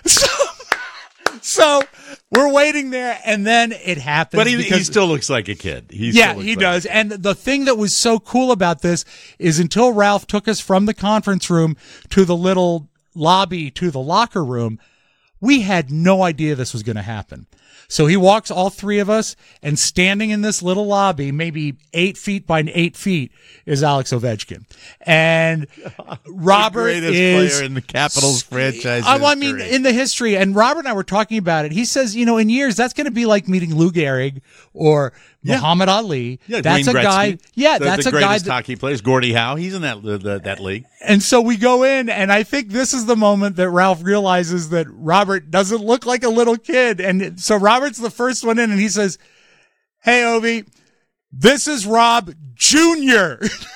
B: So we're waiting there, and then it happens.
C: But he still looks like a kid. He
B: does. And the thing that was so cool about this is until Ralph took us from the conference room to the little lobby to the locker room, we had no idea this was going to happen. So he walks all 3 of us, and standing in this little lobby, maybe 8 feet by 8 feet, is Alex Ovechkin. And Robert
C: the greatest player in the Capitals franchise
B: I mean, in the history. And Robert and I were talking about it. He says, in years, that's going to be like meeting Lou Gehrig or Muhammad Ali.
C: Yeah,
B: that's
C: Wayne
B: a guy.
C: Gretzky,
B: Yeah, that's
C: the
B: a guy.
C: greatest hockey players. Gordie Howe, he's in that league.
B: And so we go in, and I think this is the moment that Ralph realizes that Robert doesn't look like a little kid. And so Robert's the first one in, and he says, hey, Ovi, this is Rob Jr.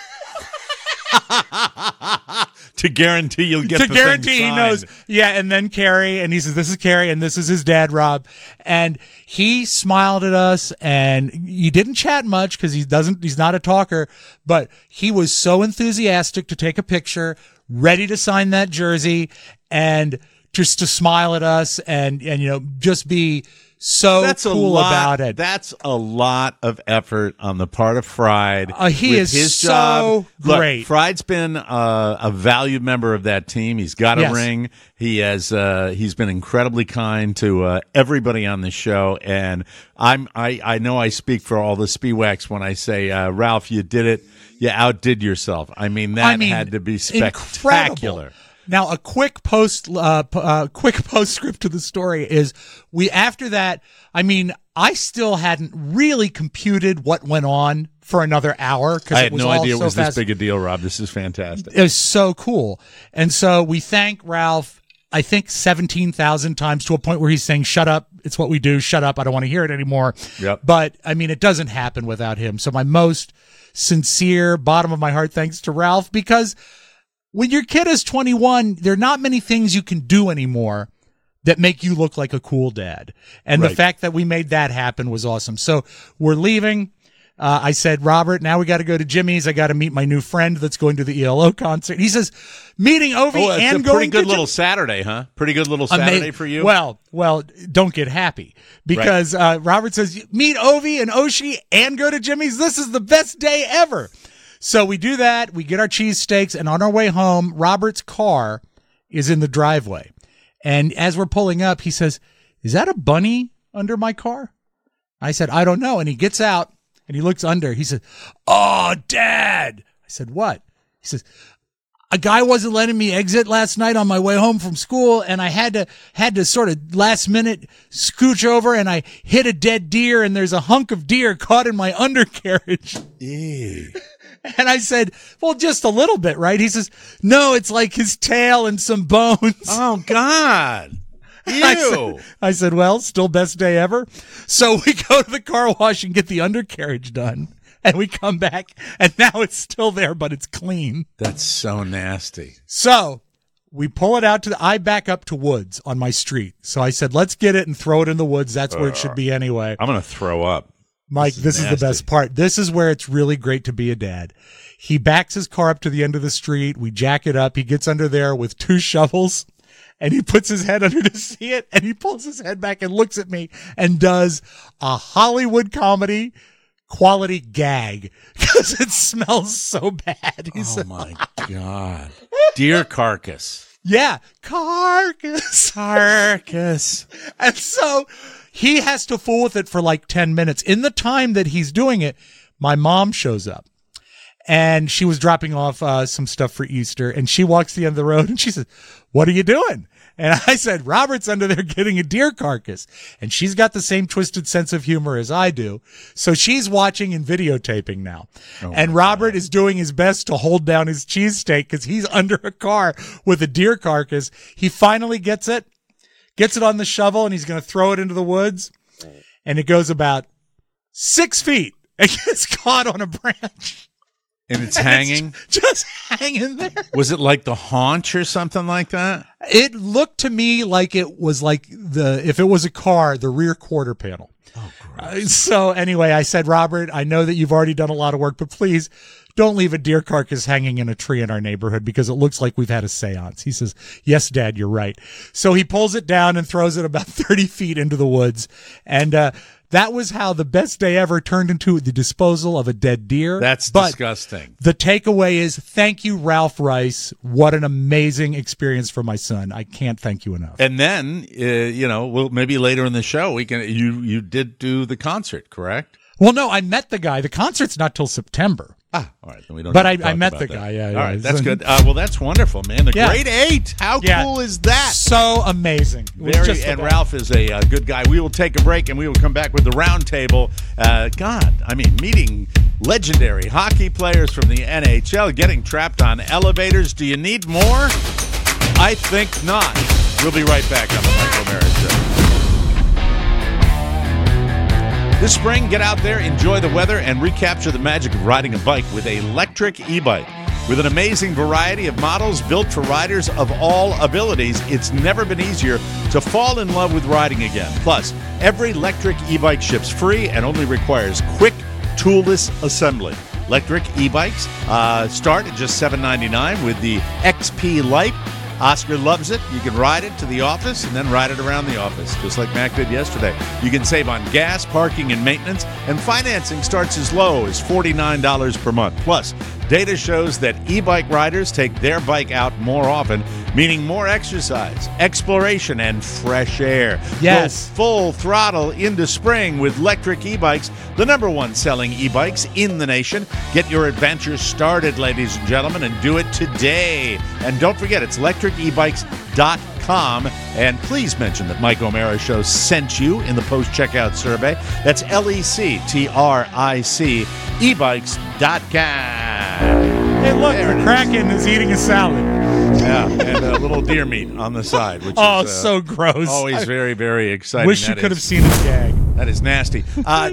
C: To guarantee you'll get
B: to
C: the
B: guarantee
C: thing
B: he knows. Yeah, and then Carrie, and he says, this is Carrie, and this is his dad, Rob. And he smiled at us, and he didn't chat much because he's not a talker, but he was so enthusiastic to take a picture, ready to sign that jersey, and just to smile at us and just be so cool about it.
C: That's a lot of effort on the part of Fried.
B: He
C: with
B: is
C: his
B: so
C: job.
B: great.
C: Look, Fried's been a valued member of that team. He's got a
B: Yes.
C: ring. He has. He's been incredibly kind to everybody on the show, and I know I speak for all the Spiewaks when I say, Ralph, you did it. You outdid yourself. I mean, that had to be spectacular.
B: Incredible. Now, a quick postscript to the story is after that, I mean, I still hadn't really computed what went on for another hour.
C: I had no idea it was
B: fast.
C: this big a deal, Rob. This is fantastic.
B: It was so cool. And so we thank Ralph, I think 17,000 times, to a point where he's saying, shut up. It's what we do. Shut up. I don't want to hear it anymore.
C: Yep.
B: But I mean, it doesn't happen without him. So my most sincere, bottom of my heart thanks to Ralph, because when your kid is 21, there are not many things you can do anymore that make you look like a cool dad. And the fact that we made that happen was awesome. So we're leaving. I said, Robert, now we got to go to Jimmy's. I got to meet my new friend that's going to the ELO concert. He says, meeting Ovi and
C: it's a
B: going
C: pretty good
B: to
C: little Saturday, huh? Pretty good little Saturday for you?
B: Well, don't get happy because Robert says, meet Ovi and Oshie and go to Jimmy's. This is the best day ever. So we do that. We get our cheesesteaks, and on our way home, Robert's car is in the driveway. And as we're pulling up, he says, is that a bunny under my car? I said, I don't know. And he gets out and he looks under. He said, oh, Dad. I said, what? He says, a guy wasn't letting me exit last night on my way home from school, and I had to sort of last minute scooch over, and I hit a dead deer, and there's a hunk of deer caught in my undercarriage.
C: Ew.
B: And I said, well, just a little bit, right? He says, no, it's like his tail and some bones.
C: Oh, God. Ew.
B: I said, well, still best day ever. So we go to the car wash and get the undercarriage done. And we come back, and now it's still there, but it's clean.
C: That's so nasty.
B: So we pull it out I back up to woods on my street. So I said, let's get it and throw it in the woods. That's where it should be anyway.
C: I'm going to throw up.
B: Mike, this is the best part. This is where it's really great to be a dad. He backs his car up to the end of the street. We jack it up. He gets under there with 2 shovels, and he puts his head under to see it, and he pulls his head back and looks at me and does a Hollywood comedy quality gag because it smells so bad.
C: Oh my God. Deer carcass.
B: Yeah, carcass. And so he has to fool with it for like 10 minutes. In the time that he's doing it, my mom shows up. And she was dropping off some stuff for Easter. And she walks to the end of the road and she says, "What are you doing?" And I said, "Robert's under there getting a deer carcass." And she's got the same twisted sense of humor as I do. So she's watching and videotaping now. And Robert is doing his best to hold down his cheesesteak because he's under a car with a deer carcass. He finally gets it on the shovel, and he's going to throw it into the woods. And it goes about 6 feet. It gets caught on a branch.
C: And it's hanging?
B: It's just hanging there.
C: Was it like the haunch or something like that?
B: It looked to me like it was like if it was a car, the rear quarter panel.
C: Oh, gross.
B: So anyway, I said, "Robert, I know that you've already done a lot of work, but please don't leave a deer carcass hanging in a tree in our neighborhood because it looks like we've had a seance." He says, "Yes, Dad, you're right." So he pulls it down and throws it about 30 feet into the woods. And that was how the best day ever turned into the disposal of a dead deer.
C: That's
B: but
C: disgusting.
B: The takeaway is, thank you, Ralph Rice. What an amazing experience for my son. I can't thank you enough.
C: And then, well, maybe later in the show, you did do the concert, correct?
B: Well, no, I met the guy. The concert's not till September.
C: All right. Then we don't.
B: But
C: have to
B: I
C: talk
B: met
C: about
B: the
C: that.
B: guy. Yeah,
C: All
B: yeah.
C: right, that's good. Well, that's wonderful, man. The
B: Yeah.
C: Great Eight. How
B: Yeah.
C: cool is that?
B: So amazing. It was just the
C: And
B: best.
C: Ralph is a good guy. We will take a break and we will come back with the round table. Meeting legendary hockey players from the NHL, getting trapped on elevators. Do you need more? I think not. We'll be right back on the Mike O'Meara Show. This spring, get out there, enjoy the weather, and recapture the magic of riding a bike with an electric e-bike. With an amazing variety of models built for riders of all abilities, it's never been easier to fall in love with riding again. Plus, every electric e-bike ships free and only requires quick, toolless assembly. Electric e-bikes start at just $7.99 with the XP Lite. Oscar loves it. You can ride it to the office and then ride it around the office, just like Mac did yesterday. You can save on gas, parking, and maintenance, and financing starts as low as $49 per month. Plus, data shows that e-bike riders take their bike out more often, meaning more exercise, exploration, and fresh air.
B: Yes.
C: Go full throttle into spring with electric e-bikes, the #1 selling e-bikes in the nation. Get your adventure started, ladies and gentlemen, and do it today. And don't forget, it's electricebikes.com. And please mention that Mike O'Meara Show sent you in the post-checkout survey. That's LECTRIC, ebikes.com.
B: Hey, look,
C: There it
B: the
C: is.
B: Kraken is eating a salad.
C: Yeah, and a little deer meat on the side, which
B: Oh,
C: is
B: so gross.
C: always very, very exciting.
B: Wish you
C: That
B: could have
C: is-
B: seen his gag.
C: That is nasty.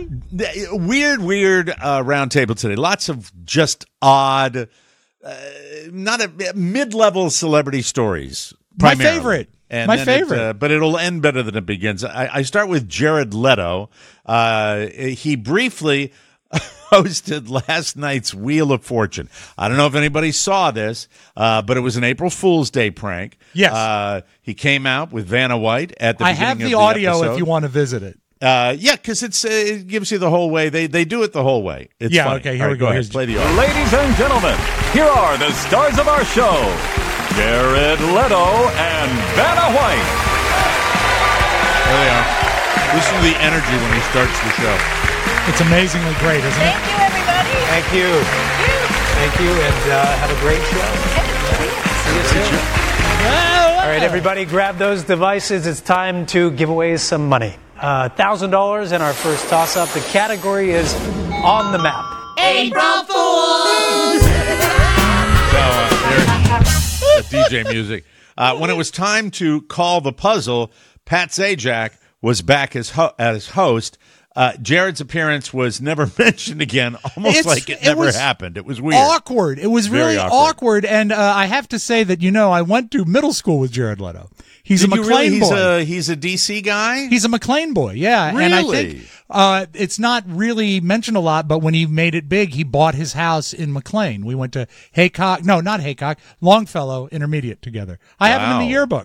C: Weird round table today. Lots of just odd, not a mid-level celebrity stories.
B: My
C: primarily.
B: favorite.
C: And
B: My
C: then
B: favorite.
C: but it'll end better than it begins. I start with Jared Leto. He briefly hosted last night's Wheel of Fortune. I don't know if anybody saw this, but it was an April Fool's Day prank.
B: Yes.
C: He came out with Vanna White at the
B: I
C: beginning
B: have
C: of
B: the
C: the
B: audio
C: episode.
B: if you want to visit it.
C: Yeah, because it gives you the whole way. They do it the whole way. It's
B: Yeah,
C: funny.
B: okay, here
C: All
B: we
C: right,
B: go.
C: ahead.
B: Here's-
C: Play the audio.
G: Ladies and gentlemen, here are the stars of our show, Jared Leto and Vanna White.
C: There they are. Listen to the energy when he starts the show.
B: It's amazingly great, isn't it?
H: Thank you, everybody.
I: Thank you. Thank you, and have a great show. See you soon. All right, everybody, grab those devices. It's time to give away some money. $1,000 in our first toss-up. The category is On the Map.
H: April Fools!
C: So there's the DJ music. When it was time to call the puzzle, Pat Zajac was back as host. Jared's appearance was never mentioned again, almost like it never
B: was
C: happened. It was weird.
B: Awkward. It was
C: Very
B: really
C: awkward.
B: awkward. And I have to say that, I went to middle school with Jared Leto. He's
C: Did
B: a
C: you
B: McLean
C: really?
B: boy.
C: He's a DC guy?
B: He's a McLean boy, yeah. And I
C: Really?
B: think it's not really mentioned a lot, but when he made it big, he bought his house in McLean. We went to Longfellow Intermediate together. I have him in the
C: Wow.
B: yearbook.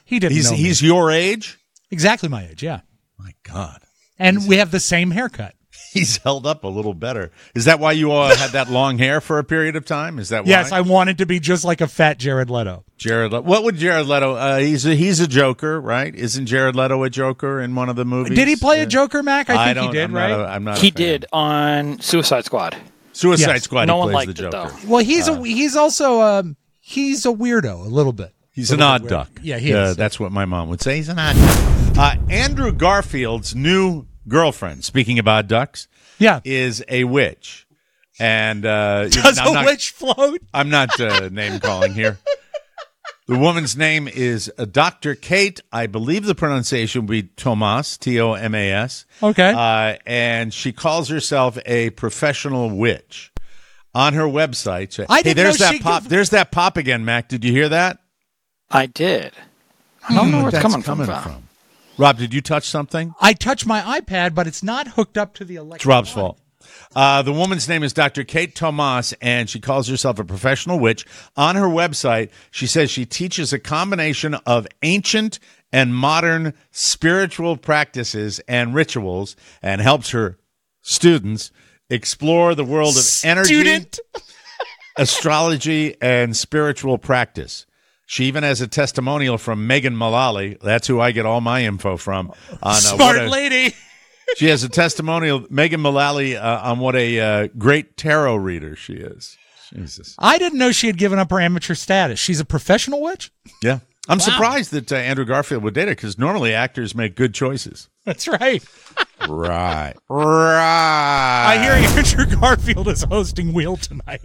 B: He didn't know me.
C: He's your age?
B: Exactly my age, yeah.
C: My God.
B: And we have the same haircut.
C: He's held up a little better. Is that why you all had that long hair for a period of time? Is that why?
B: Yes, I wanted to be just like a fat Jared Leto.
C: What would Jared Leto? He's a Joker, right? Isn't Jared Leto a Joker in one of the movies?
B: Did he play a Joker, Mac? I think he did, right?
C: I'm not.
F: He did on Suicide Squad.
C: Suicide Squad.
F: No
C: he
F: one
C: plays
F: liked
C: the
F: it,
C: Joker.
F: though.
B: Well, he's also he's a weirdo a little bit.
C: He's an odd duck.
B: Yeah, he is.
C: That's what my mom would say. He's an odd duck. Andrew Garfield's new girlfriend, speaking of odd ducks, is a witch. And
B: does a witch float?
C: I'm not name calling here. The woman's name is Dr. Kate. I believe the pronunciation would be Tomas, Tomas.
B: Okay.
C: And she calls herself a professional witch. On her website.
B: There's
C: that pop. There's that pop again, Mac. Did you hear that?
F: I did. I don't know where it's coming from.
C: Rob, did you touch something?
B: I touched my iPad, but it's not hooked up to the electric.
C: It's Rob's fault. The woman's name is Dr. Kate Tomas, and she calls herself a professional witch. On her website, she says she teaches a combination of ancient and modern spiritual practices and rituals and helps her students explore the world of energy, astrology, and spiritual practice. She even has a testimonial from Megan Mullally. That's who I get all my info from.
B: Smart lady.
C: She has a testimonial, Megan Mullally, on what a great tarot reader she is. Jesus.
B: I didn't know she had given up her amateur status. She's a professional witch?
C: Yeah. I'm surprised that Andrew Garfield would date her because normally actors make good choices.
B: That's right.
C: Right.
B: I hear Andrew Garfield is hosting Wheel tonight.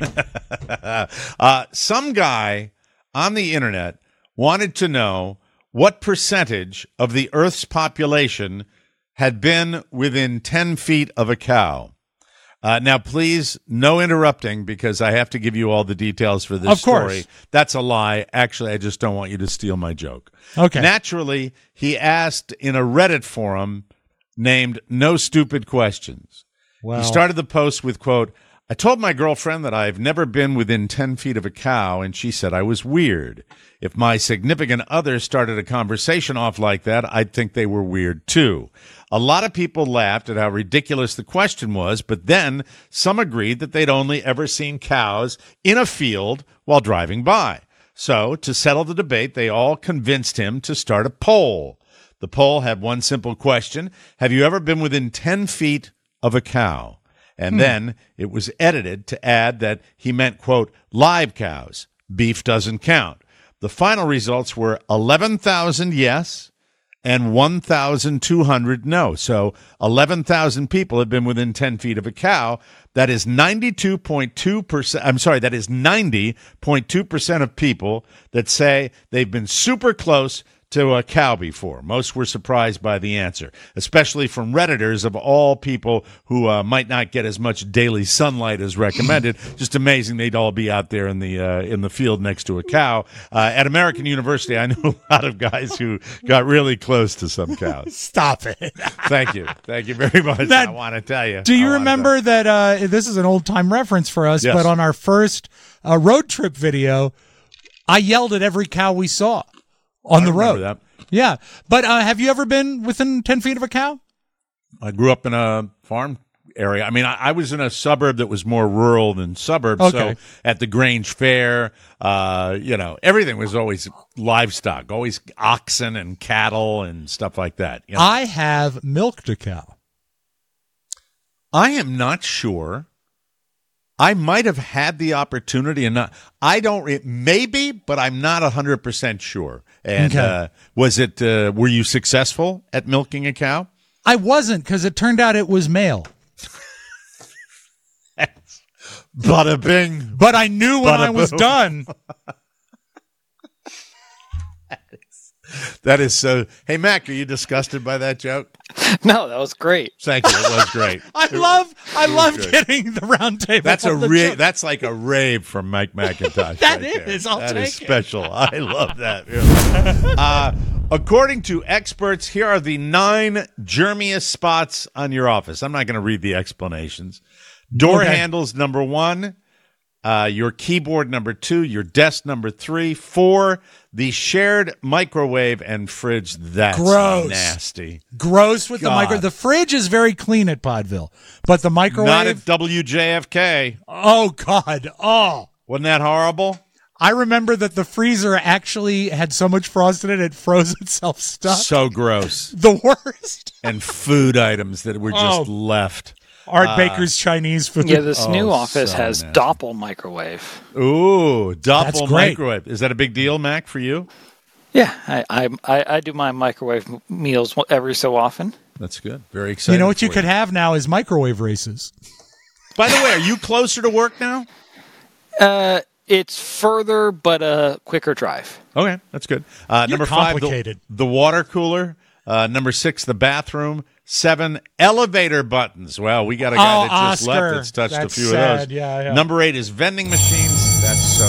C: Some guy on the internet wanted to know what percentage of the Earth's population had been within 10 feet of a cow. Now, please, no interrupting because I have to give you all the details for this story. That's a lie. Actually, I just don't want you to steal my joke.
B: Okay.
C: Naturally, he asked in a Reddit forum named No Stupid Questions.
B: Well,
C: he started the post with, quote, I told my girlfriend that I've never been within 10 feet of a cow, and she said I was weird. If my significant other started a conversation off like that, I'd think they were weird too. A lot of people laughed at how ridiculous the question was, but then some agreed that they'd only ever seen cows in a field while driving by. So, to settle the debate, they all convinced him to start a poll. The poll had one simple question: have you ever been within 10 feet of a cow? And then it was edited to add that he meant, quote, live cows. Beef doesn't count. The final results were 11,000 yes and 1,200 no. So 11,000 people have been within 10 feet of a cow. That is 92.2%. I'm sorry, that is 90.2% of people that say they've been super close to a cow before. Most were surprised by the answer, especially from Redditors of all people who might not get as much daily sunlight as recommended. Just amazing they'd all be out there in the field next to a cow. At American University, I knew a lot of guys who got really close to some cows.
B: Stop it.
C: Thank you. Thank you very much. I want to tell you.
B: Do you remember that this is an old-time reference for us,
C: Yes.
B: but on our first road trip video, I yelled at every cow we saw on the road.
C: That.
B: Yeah. But have you ever been within 10 feet of a cow?
C: I grew up in a farm area. I mean, I was in a suburb that was more rural than suburbs.
B: Okay.
C: So at the Grange Fair, everything was always livestock, always oxen and cattle and stuff like that. You know?
B: I have milked a cow.
C: I am not sure. I might have had the opportunity and not. I don't. Maybe, but I'm not 100% sure. And was it? Were you successful at milking a cow?
B: I wasn't, because it turned out it was male.
C: Bada bing.
B: But I knew when I was done.
C: That is so. Hey, Mac, are you disgusted by that joke?
F: No, that was great.
C: Thank you. It was great.
B: I love getting the round table.
C: That's like a rave from Mike McIntosh.
B: That
C: right
B: is.
C: there.
B: I'll
C: that
B: take
C: is special. I love that. Really. According to experts, here are the 9 germiest spots on your office. I'm not going to read the explanations. Door handles, number 1. your keyboard number 2, your desk number 3, 4, the shared microwave and fridge. That's
B: gross.
C: Nasty.
B: Gross with
C: God.
B: the microwave. The fridge is very clean at Podville, but the microwave.
C: Not at WJFK.
B: Oh, God. Oh.
C: Wasn't that horrible?
B: I remember that the freezer actually had so much frost in it, it froze itself stuck.
C: So gross.
B: The worst.
C: And food items that were just left.
B: Art Baker's Chinese food.
F: Yeah, this new office
C: so
F: has
C: nasty.
F: Doppel microwave.
C: Ooh,
B: That's
C: Doppel
B: great.
C: microwave. Is that a big deal, Mac, for you?
F: Yeah, I do my microwave meals every so often.
C: That's good. Very exciting.
B: You know what you
C: for
B: could have now is microwave races.
C: By the way, are you closer to work now?
F: It's further, but a quicker drive.
C: Okay, that's good. Number 5,
B: complicated.
C: the water cooler. Number 6, the bathroom. 7, elevator buttons. Well, we got a guy that just
B: Oscar.
C: left that's touched
B: That's
C: a few
B: sad.
C: of those.
B: Yeah.
C: Number 8 is vending machines. That's so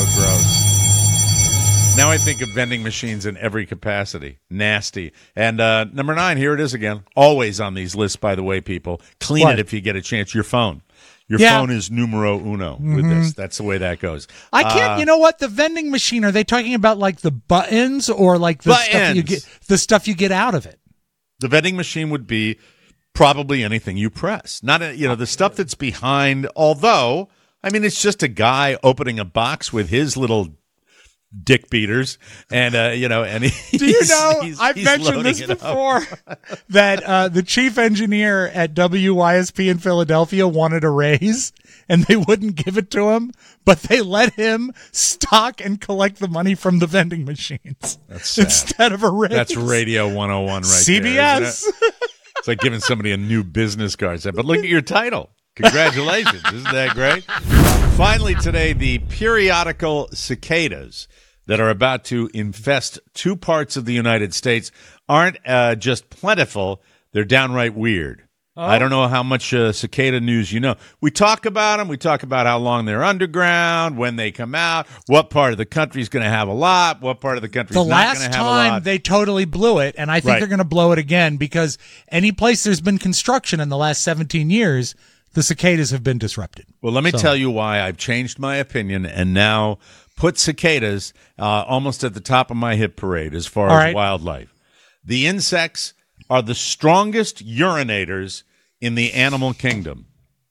C: gross. Now I think of vending machines in every capacity. Nasty. And number 9, here it is again. Always on these lists, by the way, people. Clean
B: What?
C: it if you get a chance. Your phone. Your
B: Yeah.
C: phone is numero uno with this. That's the way that goes.
B: I can't. You know what? The vending machine. Are they talking about like the buttons or like the stuff you
C: Buttons.
B: get? The stuff you get out of it.
C: The vending machine would be probably anything you press, not the stuff that's behind. Although, I mean, it's just a guy opening a box with his little dick beaters, and and
B: Do you know? I've mentioned this before that the chief engineer at WYSP in Philadelphia wanted a raise, and they wouldn't give it to him, but they let him stock and collect the money from the vending machines
C: That's sad.
B: instead of a raise.
C: That's Radio 101 right
B: CBS.
C: there. Isn't it? It's like giving somebody a new business card. But look at your title. Congratulations. Isn't that great? Finally today, the periodical cicadas that are about to infest 2 parts of the United States aren't just plentiful, they're downright weird. I don't know how much cicada news you know. We talk about them. We talk about how long they're underground, when they come out, what part of the country is going to have a lot, what part of the country
B: The
C: is not going to
B: last
C: have a lot.
B: time they totally blew it, and I think
C: Right.
B: they're going to blow it again because any place there's been construction in the last 17 years, the cicadas have been disrupted.
C: Well, let me tell you why I've changed my opinion and now put cicadas almost at the top of my hit parade as far as wildlife. The insects are the strongest urinators in the animal kingdom.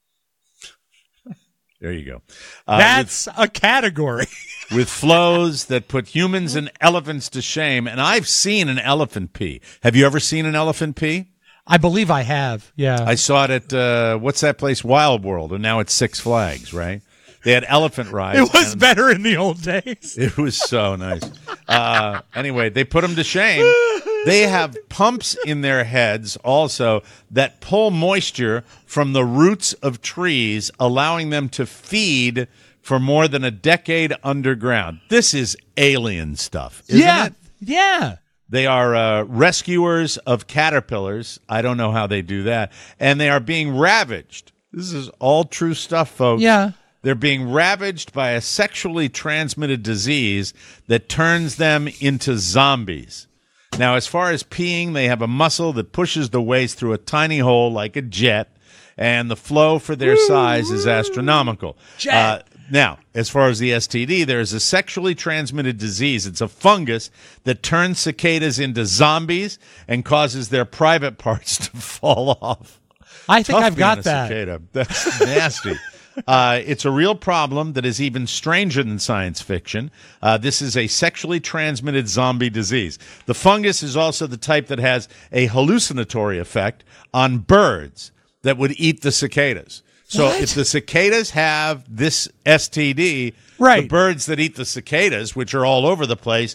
C: There you go.
B: That's a category.
C: With flows that put humans and elephants to shame. And I've seen an elephant pee. Have you ever seen an elephant pee?
B: I believe I have. Yeah.
C: I saw it at, what's that place? Wild World. And now it's Six Flags, right? They had elephant rides.
B: It was better in the old days.
C: It was so nice. Anyway, they put them to shame. They have pumps in their heads also that pull moisture from the roots of trees, allowing them to feed for more than a decade underground. This is alien stuff, isn't it?
B: Yeah.
C: They are rescuers of caterpillars. I don't know how they do that. And they are being ravaged. This is all true stuff, folks.
B: Yeah.
C: They're being ravaged by a sexually transmitted disease that turns them into zombies. Now, as far as peeing, they have a muscle that pushes the waste through a tiny hole like a jet, and the flow for their size is astronomical. Now, as far as the STD, there is a sexually transmitted disease. It's a fungus that turns cicadas into zombies and causes their private parts to fall off.
B: I think
C: Tough
B: I've got
C: being a
B: that.
C: Cicada. That's nasty. It's a real problem that is even stranger than science fiction. This is a sexually transmitted zombie disease. The fungus is also the type that has a hallucinatory effect on birds that would eat the cicadas. So if the cicadas have this STD, the birds that eat the cicadas, which are all over the place,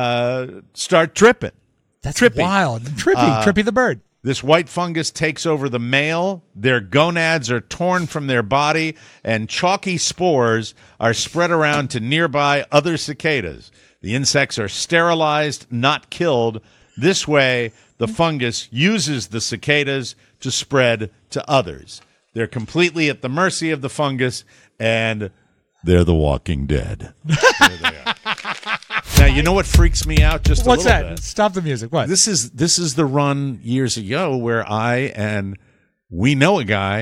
C: start tripping.
B: That's
C: trippy.
B: wild. Trippy the bird.
C: This white fungus takes over the male. Their gonads are torn from their body, and chalky spores are spread around to nearby other cicadas. The insects are sterilized, not killed. This way, the fungus uses the cicadas to spread to others. They're completely at the mercy of the fungus, and they're the Walking Dead. There they are. Now, you know what freaks me out just a
B: What's
C: little
B: that?
C: bit?
B: Stop the music. What?
C: This is the run years ago where we know a guy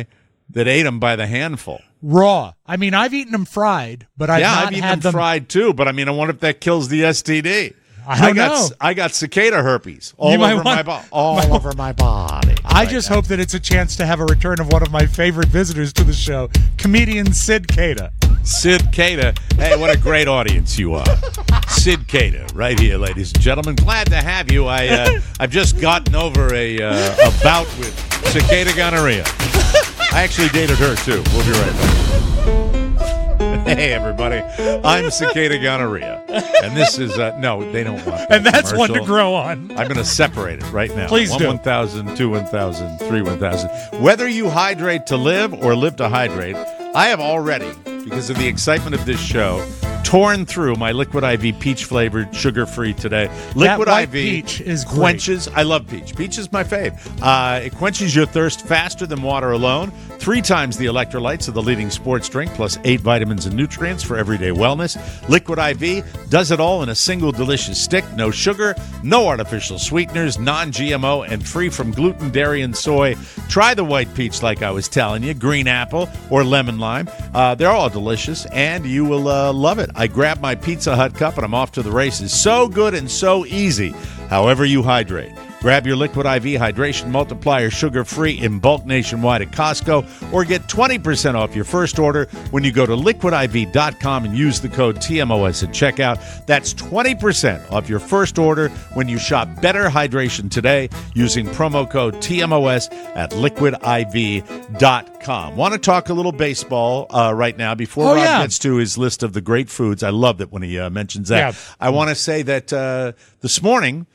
C: that ate them by the handful.
B: Raw. I mean, I've eaten them fried, but I've not
C: eaten
B: had
C: them fried too. But I mean, I wonder if that kills the STD.
B: I don't know.
C: I got cicada herpes all over my body. All over my body.
B: I just hope that it's a chance to have a return of one of my favorite visitors to the show, comedian Sid Cada.
C: Sid Cada. Hey, what a great audience you are. Sid Cada, right here, ladies and gentlemen. Glad to have you. I've just gotten over a bout with cicada gonorrhea. I actually dated her, too. We'll be right back. Hey, everybody. I'm Cicada Gonorrhea. And this is, no, they don't want that.
B: And that's
C: commercial.
B: one to grow on.
C: I'm going to separate it right now.
B: Please do.
C: 1,000, 2, 1,000, 3, 1,000. Whether you hydrate to live or live to hydrate, I have already, because of the excitement of this show, torn through my Liquid IV peach-flavored, sugar-free today. Liquid
B: white
C: IV
B: peach is great.
C: quenches. I love peach. Peach is my fave. It quenches your thirst faster than water alone. 3 times the electrolytes of the leading sports drink, plus 8 vitamins and nutrients for everyday wellness. Liquid IV does it all in a single delicious stick. No sugar, no artificial sweeteners, non-GMO, and free from gluten, dairy, and soy. Try the white peach like I was telling you, green apple or lemon lime. They're all delicious, and you will love it. I grab my Pizza Hut cup, and I'm off to the races. So good and so easy, however you hydrate. Grab your Liquid IV Hydration Multiplier sugar-free in bulk nationwide at Costco, or get 20% off your first order when you go to liquidiv.com and use the code TMOS at checkout. That's 20% off your first order when you shop Better Hydration today using promo code TMOS at liquidiv.com. Want to talk a little baseball right now before Rob gets to his list of the great foods. I love that when he mentions that. Yeah. I want to say that this morning,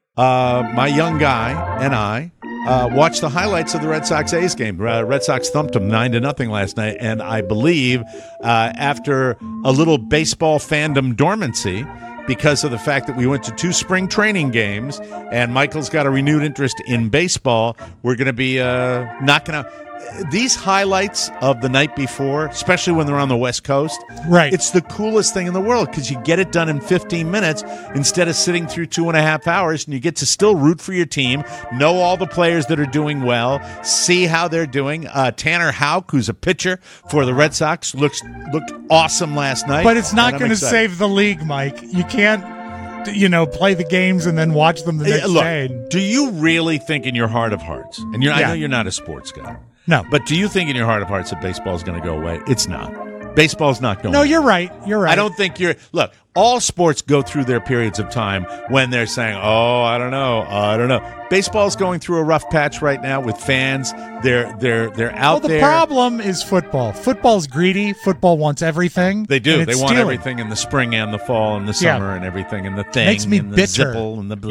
C: my young guy and I watched the highlights of the Red Sox-A's game. Red Sox thumped them 9-0 last night, and I believe after a little baseball fandom dormancy, because of the fact that we went to 2 spring training games and Michael's got a renewed interest in baseball, we're going to be knocking out these highlights of the night before, especially when they're on the West Coast.
B: Right.
C: It's the coolest thing in the world because you get it done in 15 minutes instead of sitting through 2.5 hours, and you get to still root for your team, know all the players that are doing well, see how they're doing. Tanner Houck, who's a pitcher for the Red Sox, looked awesome last night.
B: But it's not going to save the league, Mike. You can't, play the games and then watch them the next day.
C: Do you really think in your heart of hearts, and I know you're not a sports guy,
B: no,
C: but do you think in your heart of hearts that baseball is going to go away? It's not. Baseball's not going away.
B: No, you're right. You're right.
C: I don't think look, all sports go through their periods of time when they're saying, I don't know. Baseball's going through a rough patch right now with fans. They're out there.
B: Well, the problem is football. Football's greedy. Football wants everything.
C: They do. They want everything in the spring and the fall and the summer and everything and the thing.
B: Makes me
C: and the
B: bitter.
C: Zipple and the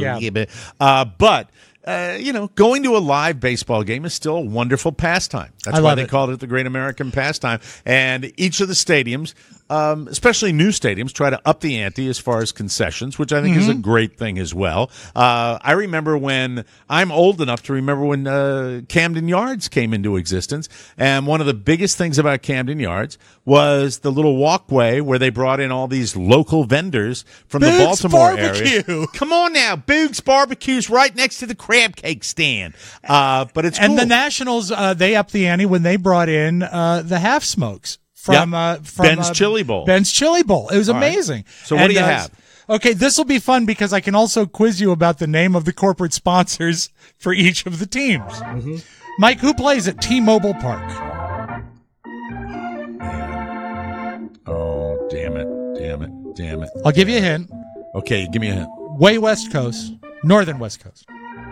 C: but going to a live baseball game is still a wonderful pastime. That's why they called it the Great American Pastime. And each of the stadiums, especially new stadiums, try to up the ante as far as concessions, which I think is a great thing as well. I remember I'm old enough to remember when Camden Yards came into existence. And one of the biggest things about Camden Yards was the little walkway where they brought in all these local vendors from the Baltimore area. Come on now. Boog's Barbecue's right next to the crab cake stand. But it's
B: and
C: cool.
B: the Nationals, they upped the ante when they brought in the half smokes from
C: Ben's Chili Bowl.
B: Ben's Chili Bowl. It was amazing.
C: Right. So what do you have?
B: Okay, this will be fun because I can also quiz you about the name of the corporate sponsors for each of the teams. Mm-hmm. Mike, who plays at T-Mobile Park?
C: Oh, damn it.
B: I'll give you a hint.
C: Okay, give me a hint.
B: Way West Coast, northern West Coast.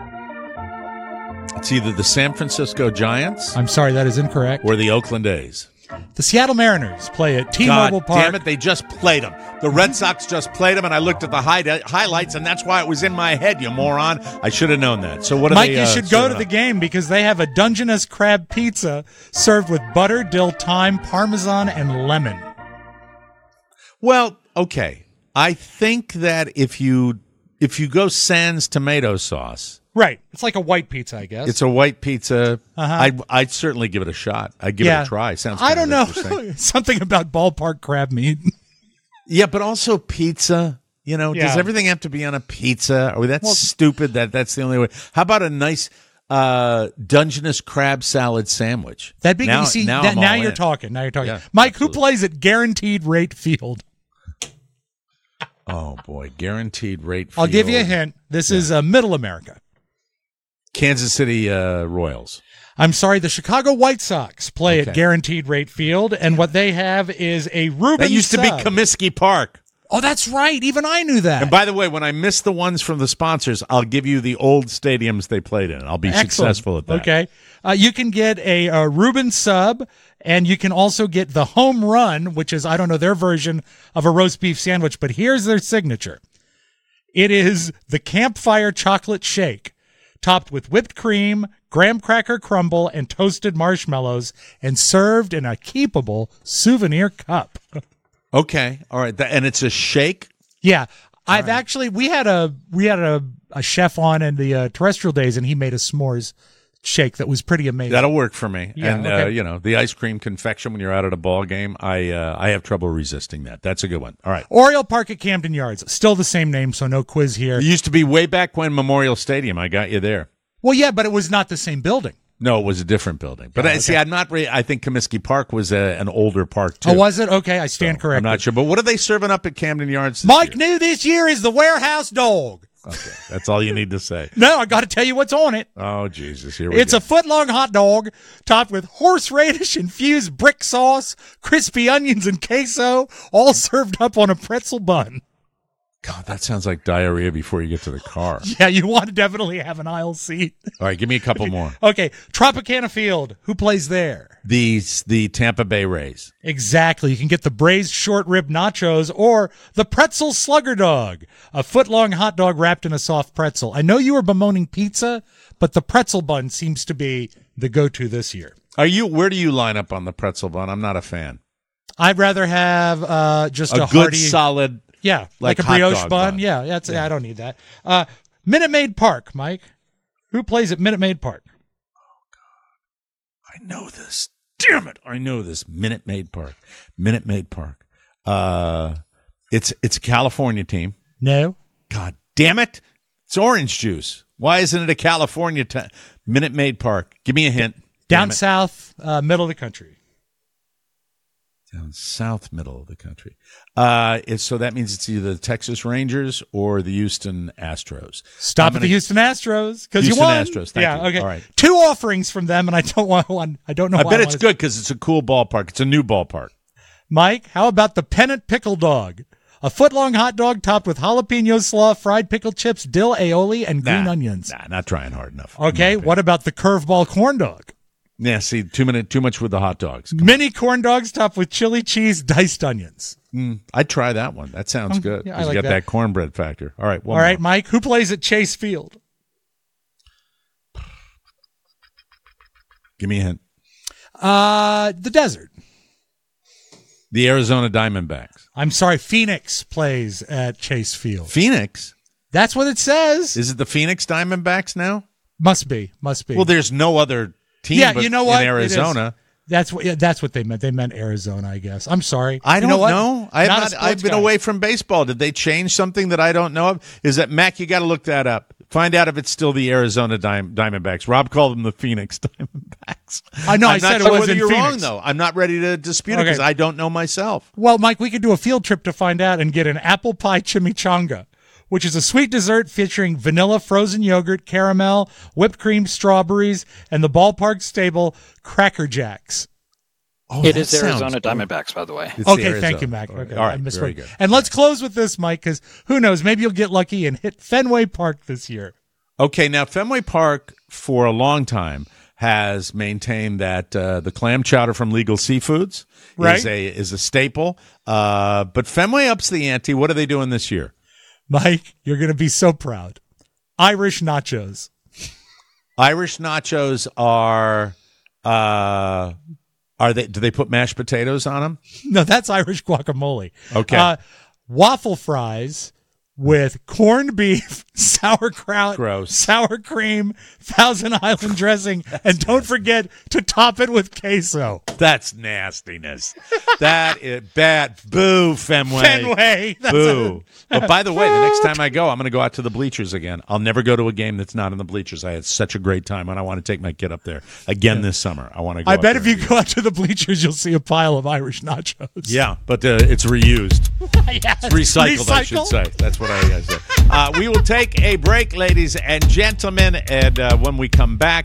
C: It's either the San Francisco Giants.
B: I'm sorry, that is incorrect.
C: Or the Oakland A's.
B: The Seattle Mariners play at T-Mobile Park.
C: Damn it, they just played them. The Red Sox just played them, and I looked at the highlights, and that's why it was in my head, you moron. I should have known that. So what?
B: Mike, you should go to the game because they have a Dungeness crab pizza served with butter, dill, thyme, parmesan, and lemon.
C: Well, okay. I think that if you go sans tomato sauce.
B: Right. It's like a white pizza, I guess.
C: It's a white pizza. I'd certainly give it a shot. I'd give it a try. Sounds
B: I don't know.
C: Interesting.
B: Something about ballpark crab meat.
C: Yeah, but also pizza. Does everything have to be on a pizza? Or that's stupid that's the only way. How about a nice Dungeness crab salad sandwich.
B: That'd be
C: now,
B: you see.
C: now,
B: Now,
C: I'm all
B: you're
C: in.
B: talking. Now you're talking.
C: Yeah,
B: Mike,
C: absolutely.
B: who plays at Guaranteed Rate Field?
C: Oh boy, guaranteed rate.
B: I'll give you a
C: field.
B: hint. This is Middle America.
C: Kansas City Royals.
B: I'm sorry, the Chicago White Sox play
C: Okay.
B: at Guaranteed Rate Field, and what they have is a Reuben
C: That used to be
B: sub.
C: Comiskey Park.
B: Oh, that's right. Even I knew that.
C: And by the way, when I miss the ones from the sponsors, I'll give you the old stadiums they played in. I'll be
B: Excellent.
C: successful at that.
B: Okay. You can get a Reuben sub, and you can also get the home run, which is, I don't know, their version of a roast beef sandwich, but here's their signature. It is the campfire chocolate shake, topped with whipped cream, graham cracker crumble, and toasted marshmallows, and served in a keepable souvenir cup.
C: Okay. All right. And it's a shake?
B: Yeah. I've actually, we had a chef on in the terrestrial days, and he made a s'mores shake that was pretty amazing.
C: That'll work for me.
B: Yeah,
C: and,
B: okay.
C: the ice cream confection when you're out at a ball game, I have trouble resisting that. That's a good one. All right.
B: Oriole Park at Camden Yards. Still the same name, so no quiz here.
C: It used to be way back when Memorial Stadium. I got you there.
B: Well, yeah, but it was not the same building.
C: No, it was a different building. But see, I'm not really, I think Comiskey Park was an older park, too.
B: Oh, was it? Okay, I stand corrected.
C: I'm not sure. But what are they serving up at Camden Yards this
B: Mike
C: year?
B: knew this year is the warehouse dog.
C: Okay, that's all you need to say.
B: No, I got to tell you what's on it.
C: Oh, Jesus. Here we
B: It's
C: go.
B: a foot-long hot dog topped with horseradish-infused brick sauce, crispy onions, and queso, all served up on a pretzel bun.
C: God, that sounds like diarrhea before you get to the car.
B: Yeah, you want to definitely have an aisle seat.
C: All right, give me a couple more.
B: Okay, Tropicana Field. Who plays there?
C: The Tampa Bay Rays.
B: Exactly. You can get the braised short rib nachos or the pretzel slugger dog, a foot-long hot dog wrapped in a soft pretzel. I know you were bemoaning pizza, but the pretzel bun seems to be the go-to this year.
C: Where do you line up on the pretzel bun? I'm not a fan.
B: I'd rather have just a
C: good,
B: hearty,
C: solid.
B: yeah, like a
C: hot
B: brioche
C: dog
B: bun.
C: bun.
B: Yeah, I don't need that. Minute Maid Park, Mike. Who plays at Minute Maid Park?
C: I know this. Damn it! I know this. Minute Maid Park. Minute Maid Park. It's a California team.
B: No.
C: God damn it! It's Orange Juice. Why isn't it a California Minute Maid Park? Give me a hint.
B: Down
C: Damn it.
B: south, middle of the country.
C: Down south, middle of the country. So that means it's either the Texas Rangers or the Houston Astros.
B: Stop at the Houston Astros because you
C: Houston
B: won.
C: Astros, thank you.
B: Okay.
C: All right.
B: 2 offerings from them, and I don't want one. I don't know.
C: I
B: why
C: bet it's
B: want
C: good because it's a cool ballpark. It's a new ballpark.
B: Mike, how about the Pennant Pickle Dog? A foot-long hot dog topped with jalapeno slaw, fried pickle chips, dill aioli, and green onions.
C: Nah, not trying hard enough.
B: Okay, what about the curveball corn dog?
C: Yeah, see, too much with the hot dogs.
B: Mini corn dogs topped with chili cheese, diced onions.
C: I'd try that one. That sounds good.
B: yeah, I
C: 'cause
B: like
C: you got
B: that.
C: that cornbread factor. All right,
B: All right, Mike, who plays at Chase Field?
C: Give me a hint.
B: The Desert.
C: The Arizona Diamondbacks.
B: I'm sorry, Phoenix plays at Chase Field.
C: Phoenix?
B: That's what it says.
C: Is it the Phoenix Diamondbacks now?
B: Must be.
C: Well, there's no other team
B: Yeah,
C: but
B: you know what?
C: in
B: It is.
C: Arizona.
B: That's what they meant. They meant Arizona, I guess. I'm sorry.
C: I don't
B: know. What?
C: know.
B: Not a
C: I've
B: sports
C: been
B: guy.
C: away from baseball. Did they change something that I don't know of? Is that, Mac, you got to look that up. Find out if it's still the Arizona Diamondbacks. Rob called them the Phoenix Diamondbacks.
B: I know. I
C: I'm
B: said
C: not
B: it
C: sure
B: was
C: whether
B: in
C: you're
B: Phoenix.
C: wrong, though. I'm not ready to dispute it because
B: Okay.
C: I don't know myself.
B: Well, Mike, we could do a field trip to find out and get an apple pie chimichanga, which is a sweet dessert featuring vanilla, frozen yogurt, caramel, whipped cream, strawberries, and the ballpark staple Cracker Jacks.
C: Oh,
F: It
C: that
F: is
C: sounds
F: Arizona
C: good.
F: Diamondbacks, by the way.
C: It's
B: Okay,
C: Arizona.
B: thank you, Mac.
C: All right,
B: Okay,
C: all right,
B: I misspoke.
C: very good.
B: And let's close with this, Mike, because who knows? Maybe you'll get lucky and hit Fenway Park this year.
C: Okay, now Fenway Park for a long time has maintained that the clam chowder from Legal Seafoods
B: Right.
C: is a staple. But Fenway ups the ante. What are they doing this year?
B: Mike, you're going to be so proud. Irish nachos.
C: Irish nachos are they? Do they put mashed potatoes on them?
B: No, that's Irish guacamole.
C: Okay.
B: Waffle fries with corned beef, sauerkraut,
C: Gross.
B: sour cream, Thousand Island dressing, and don't forget to top it with queso.
C: That's nastiness. That is bad. Boo, Fenway.
B: Fenway. That's
C: Boo. But by the way, the next time I go, I'm going to go out to the bleachers again. I'll never go to a game that's not in the bleachers. I had such a great time, and I want to take my kid up there again this summer. I want to go.
B: I
C: up
B: bet
C: there
B: if you
C: again.
B: go out to the bleachers, you'll see a pile of Irish nachos.
C: Yeah, but it's reused.
B: Yes.
C: It's recycled, I should say. That's what I say. We will take a break, ladies and gentlemen, and when we come back,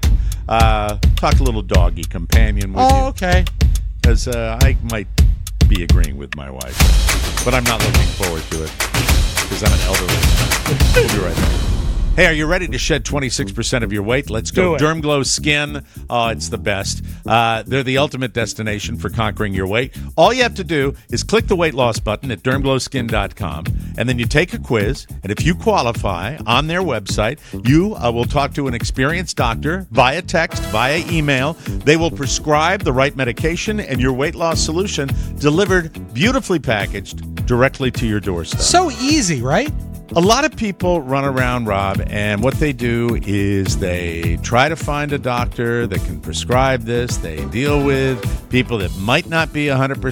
C: talk a little doggy companion with you.
B: Oh, okay.
C: Because I might be agreeing with my wife, but I'm not looking forward to it because I'm an elderly. We'll be right back. Hey, are you ready to shed 26% of your weight? Let's go.
B: Do it.
C: Dermglow Skin. Oh, it's the best. They're the ultimate destination for conquering your weight. All you have to do is click the weight loss button at dermglowskin.com, and then you take a quiz, and if you qualify on their website, you will talk to an experienced doctor via text, via email. They will prescribe the right medication and your weight loss solution delivered, beautifully packaged, directly to your doorstep.
B: So easy, right?
C: A lot of people run around, Rob, and what they do is they try to find a doctor that can prescribe this. They deal with people that might not be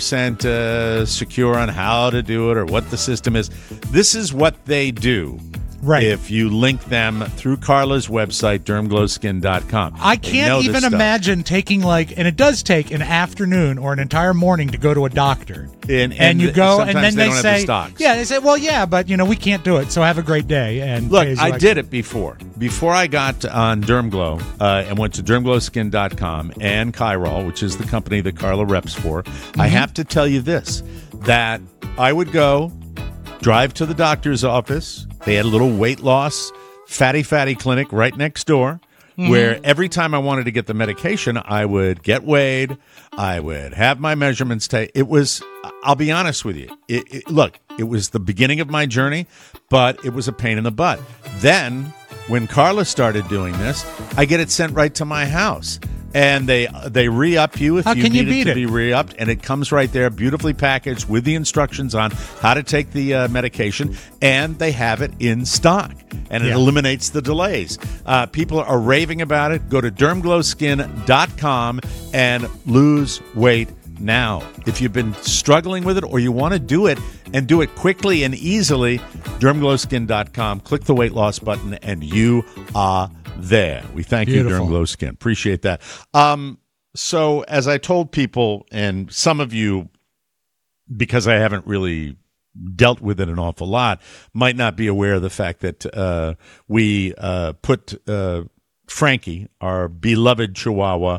C: 100% secure on how to do it or what the system is. This is what they do.
B: Right.
C: If you link them through Carla's website, dermglowskin.com.
B: I can't even imagine taking and it does take an afternoon or an entire morning to go to a doctor.
C: And
B: you go, and
C: sometimes
B: then
C: don't have
B: say,
C: the stocks.
B: yeah, they say, well, yeah, but we can't do it. So have a great day. And
C: look,
B: pay as you
C: I
B: like.
C: did it before. Before I got on Dermglow and went to dermglowskin.com and Chiral, which is the company that Carla reps for, I have to tell you this, that I would go, drive to the doctor's office. They had a little weight loss fatty clinic right next door where every time I wanted to get the medication, I would get weighed. I would have my measurements taken. It was, I'll be honest with you. Look, it was the beginning of my journey, but it was a pain in the butt. Then when Carla started doing this, I get it sent right to my house. And they re-up you if
B: How
C: you
B: can you
C: need
B: beat
C: it to
B: it?
C: be re-upped, and it comes right there, beautifully packaged with the instructions on how to take the medication, and they have it in stock, and it eliminates the delays. People are raving about it. Go to dermglowskin.com and lose weight now. If you've been struggling with it or you want to do it and do it quickly and easily, dermglowskin.com. Click the weight loss button, and you are there. We thank
B: Beautiful.
C: you, Dermglow Skin. Appreciate that. So as I told people, and some of you, because I haven't really dealt with it an awful lot, might not be aware of the fact that we put Frankie, our beloved Chihuahua,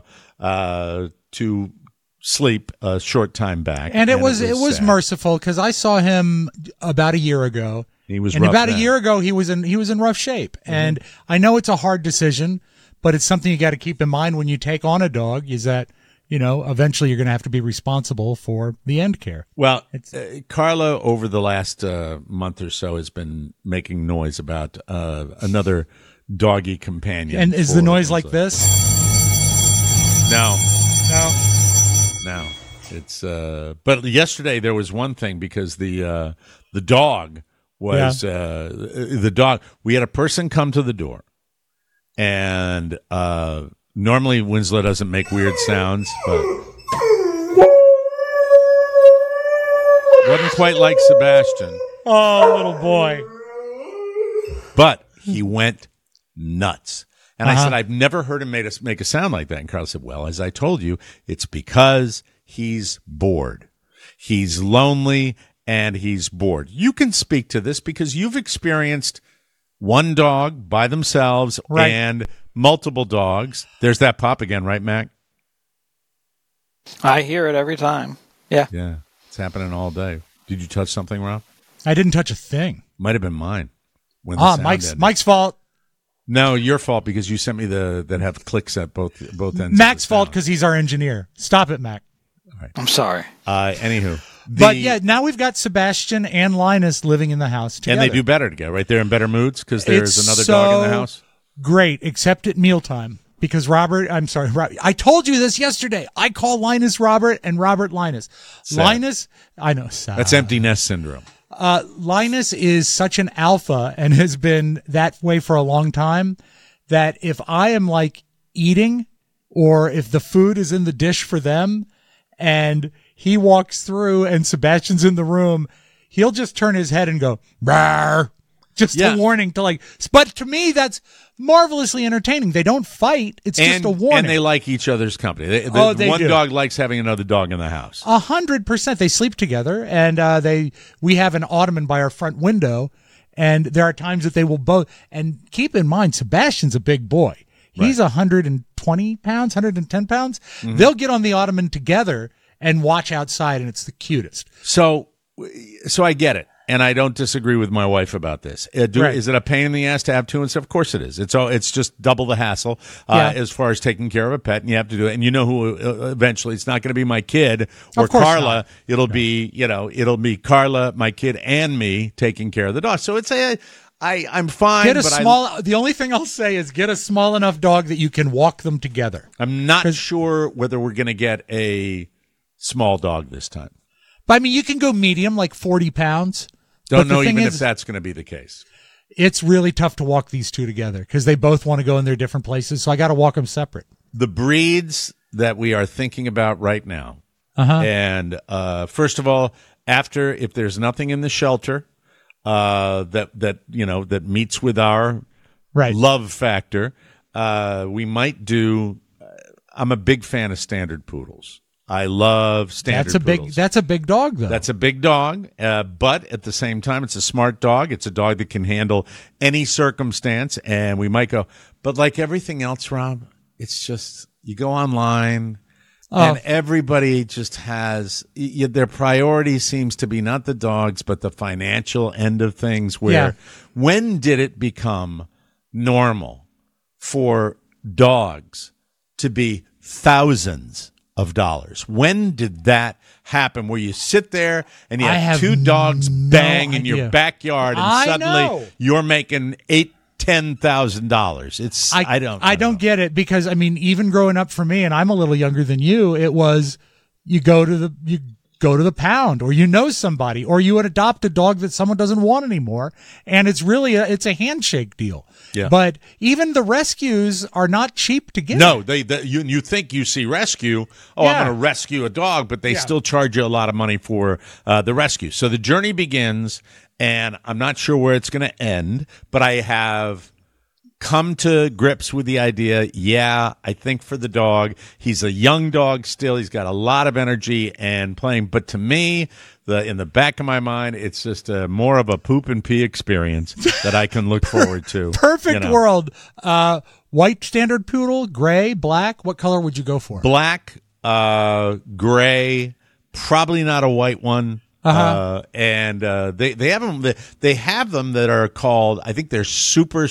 C: to sleep a short time back.
B: And it was
C: sad.
B: merciful because I saw him about a year ago.
C: He was
B: and
C: rough
B: about
C: then.
B: a year ago he was in rough shape. And I know it's a hard decision, but it's something you got to keep in mind when you take on a dog is that, eventually you're going to have to be responsible for the end care.
C: Well, Carla, over the last month or so, has been making noise about another doggy companion.
B: And is the noise like this?
C: No.
B: No.
C: It's but yesterday there was one thing because the dog was the dog. We had a person come to the door, and normally Winslow doesn't make weird sounds, but wasn't quite like Sebastian.
B: Oh, little boy.
C: But he went nuts. And I said, I've never heard him make a sound like that. And Carl said, well, as I told you, it's because he's bored. He's lonely and he's bored. You can speak to this because you've experienced one dog by themselves and multiple dogs. There's that pop again, right, Mac?
F: I hear it every time. Yeah.
C: Yeah. It's happening all day. Did you touch something, Rob?
B: I didn't touch a thing.
C: Might have been mine. When the sound ended.
B: Mike's fault.
C: No, your fault because you sent me that have clicks at both ends.
B: Mac's fault because he's our engineer. Stop it, Mac.
C: All right.
F: I'm sorry.
C: Anywho.
B: But yeah, now we've got Sebastian and Linus living in the house together.
C: And they do better together, right? They're in better moods because there's
B: It's
C: another dog in the house.
B: Great, except at mealtime. Because I told you this yesterday. I call Linus Robert and Robert Linus.
C: Sad.
B: Linus, I know.
C: That's empty nest syndrome.
B: Linus is such an alpha and has been that way for a long time that if I am like eating or if the food is in the dish for them and he walks through and Sebastian's in the room, he'll just turn his head and go, "Rawr." Just a warning to but to me, that's marvelously entertaining. They don't fight. It's just a warning.
C: And they like each other's company. They
B: one
C: do. Dog likes having another dog in the house.
B: 100%. They sleep together, and we have an ottoman by our front window, and there are times that they will both. And keep in mind, Sebastian's a big boy. He's 120 pounds, 110 pounds. Mm-hmm. They'll get on the ottoman together and watch outside, and it's the cutest.
C: So I get it. And I don't disagree with my wife about this. Is it a pain in the ass to have two and stuff? Of course it is. It's just double the hassle as far as taking care of a pet, and you have to do it. And you know who eventually it's not going to be my kid or Carla. Not. It'll be Carla, my kid, and me taking care of the dog. So I'm fine.
B: Get a small. The only thing I'll say is get a small enough dog that you can walk them together.
C: I'm not sure whether we're going to get a small dog this time.
B: But I mean, you can go medium, like 40 pounds.
C: Don't know even if that's going to be the case.
B: It's really tough to walk these two together because they both want to go in their different places. So I got to walk them separate.
C: The breeds that we are thinking about right now. And first of all, if there's nothing in the shelter that meets with our love factor, we might do. I'm a big fan of standard poodles. I love standard poodles.
B: That's a big dog, though.
C: That's a big dog, but at the same time, it's a smart dog. It's a dog that can handle any circumstance, and we might go. But like everything else, Rob, it's just you go online, and everybody just has their priority seems to be not the dogs, but the financial end of things. When did it become normal for dogs to be thousands of dollars? When did that happen where you sit there and you have two dogs bang in your backyard and suddenly you're making $10,000? I
B: don't get it because I mean, even growing up for me, and I'm a little younger than you, it was you go to the pound, or you know somebody, or you would adopt a dog that someone doesn't want anymore, and it's really it's a handshake deal.
C: Yeah.
B: But even the rescues are not cheap to get.
C: No, you think you see rescue. I'm going to rescue a dog, but they still charge you a lot of money for the rescue. So the journey begins, and I'm not sure where it's going to end, but I have come to grips with the idea, I think for the dog, he's a young dog still. He's got a lot of energy and playing. But to me, in the back of my mind, it's just more of a poop and pee experience that I can look forward to.
B: Perfect world. White standard poodle, gray, black. What color would you go for?
C: Black, gray, probably not a white one. And they have them. They have them that are called. I think they're super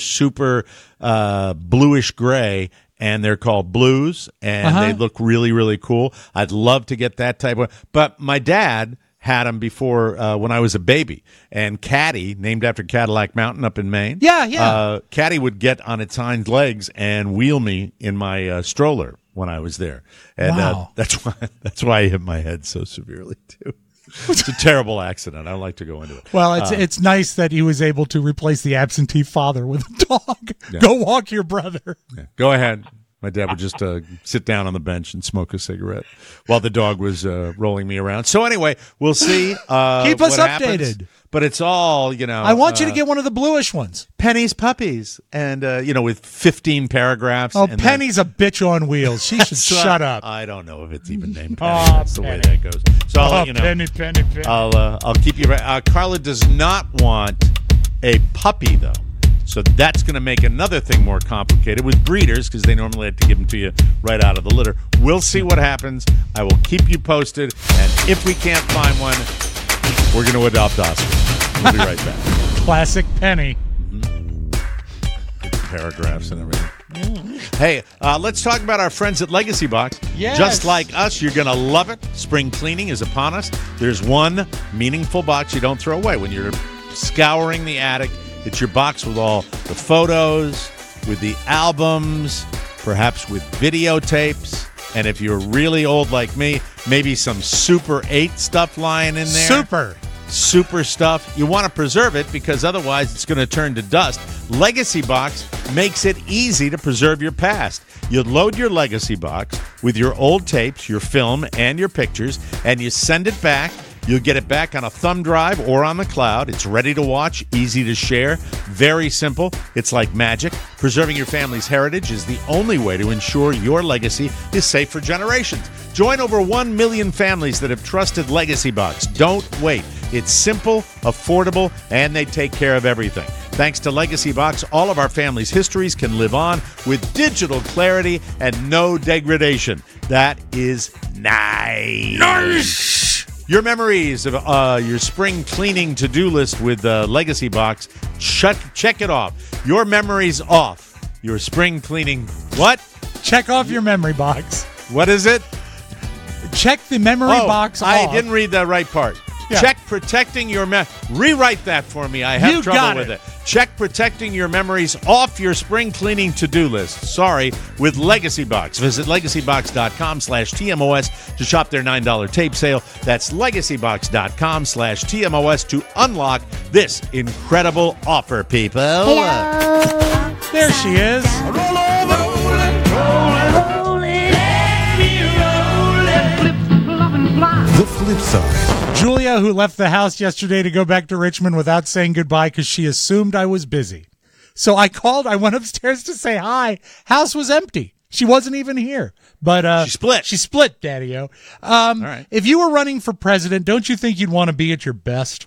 C: bluish gray, and they're called blues, and they look really, really cool. I'd love to get that type of. But my dad had them before when I was a baby, and Caddy, named after Cadillac Mountain up in Maine. Caddy would get on its hind legs and wheel me in my stroller when I was there, and that's why I hit my head so severely too. It's a terrible accident. I don't like to go into it.
B: Well, it's nice that he was able to replace the absentee father with a dog. Yeah. Go walk your brother.
C: Yeah. Go ahead. My dad would just sit down on the bench and smoke a cigarette while the dog was rolling me around. So anyway, we'll see.
B: Keep us updated.
C: Happens. But it's all,
B: I want you to get one of the bluish ones.
C: Penny's Puppies. And, with 15 paragraphs.
B: Oh, Penny's a bitch on wheels. She should shut up.
C: I don't know if it's even named Penny. That's the way that goes. So I'll let you know.
B: Penny.
C: I'll keep you right. Carla does not want a puppy, though. So that's going to make another thing more complicated with breeders because they normally like to give them to you right out of the litter. We'll see what happens. I will keep you posted. And if we can't find one, we're going to adopt Oscar. We'll be right back.
B: Classic Penny.
C: Paragraphs and everything. Hey, let's talk about our friends at Legacy Box.
B: Yes.
C: Just like us, you're going to love it. Spring cleaning is upon us. There's one meaningful box you don't throw away. When you're scouring the attic, it's your box with all the photos, with the albums, perhaps with videotapes. And if you're really old like me, maybe some Super 8 stuff lying in there. super stuff. You want to preserve it because otherwise it's going to turn to dust. Legacy Box makes it easy to preserve your past. You load your Legacy Box with your old tapes, your film, and your pictures, and you send it back. You'll get it back on a thumb drive or on the cloud. It's ready to watch, easy to share, very simple. It's like magic. Preserving your family's heritage is the only way to ensure your legacy is safe for generations. Join over 1 million families that have trusted Legacy Box. Don't wait. It's simple, affordable, and they take care of everything. Thanks to Legacy Box, all of our family's histories can live on with digital clarity and no degradation. That is nice. Nice! Your memories of your spring cleaning to-do list with Legacy Box. Check it off. Your memories off. Your spring cleaning. What?
B: Check off your memory box.
C: What is it?
B: Check the memory box off.
C: I didn't read the right part. Yeah. Check protecting your Rewrite that for me. I have trouble with it. Check protecting your memories off your spring cleaning to-do list. Sorry, with Legacy Box. Visit legacybox.com/TMOS to shop their $9 tape sale. That's legacybox.com/TMOS to unlock this incredible offer, people.
B: Hello. There she is.
J: The flip side.
B: Julia, who left the house yesterday to go back to Richmond without saying goodbye because she assumed I was busy. So I went upstairs to say hi. House was empty. She wasn't even here. But
C: She split,
B: Daddy-O.
C: All right.
B: If you were running for president, don't you think you'd want to be at your best?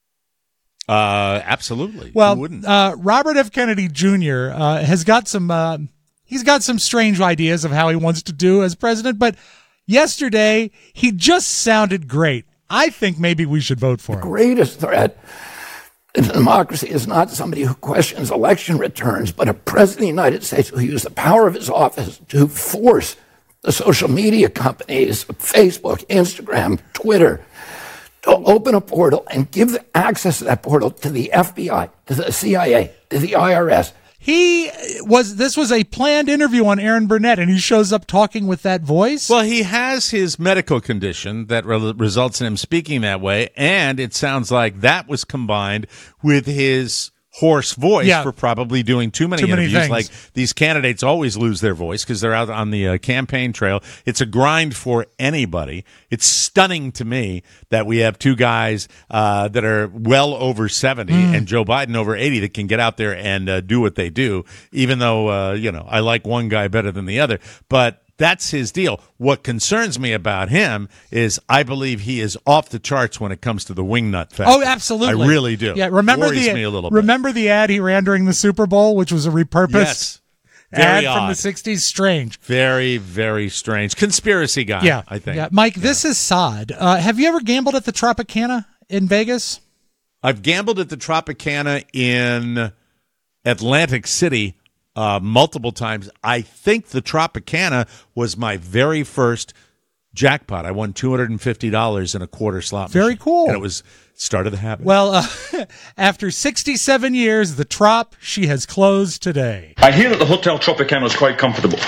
C: Absolutely.
B: Well,
C: Who wouldn't?
B: Robert F. Kennedy Jr. Has got some he's got some strange ideas of how he wants to do as president, but yesterday he just sounded great. I think maybe we should vote for him.
K: The greatest threat to democracy is not somebody who questions election returns, but a president of the United States who used the power of his office to force the social media companies, Facebook, Instagram, Twitter, to open a portal and give access to that portal to the FBI, to the CIA, to the IRS.
B: This was a planned interview on Aaron Burnett, and he shows up talking with that voice.
C: Well, he has his medical condition that results in him speaking that way, and it sounds like that was combined with his hoarse voice for probably doing too many interviews.
B: Things.
C: Like these candidates always lose their voice because they're out on the campaign trail. It's a grind for anybody. It's stunning to me that we have two guys that are well over 70 and Joe Biden over 80 that can get out there and do what they do, even though, I like one guy better than the other. But that's his deal. What concerns me about him is I believe he is off the charts when it comes to the wingnut factor.
B: Oh, absolutely.
C: I really do.
B: Yeah, remember the ad he ran during the Super Bowl, which was a repurposed ad from the 60s? Strange.
C: Very, very strange. Conspiracy guy, I think.
B: Yeah. Mike, this is Sod. Have you ever gambled at the Tropicana in Vegas?
C: I've gambled at the Tropicana in Atlantic City multiple times. I think the Tropicana was my very first jackpot. I won $250 in a quarter slot machine.
B: Very cool.
C: And it was started the habit.
B: Well, after 67 years, the Trop, she has closed today.
L: I hear that the Hotel Tropicana is quite comfortable.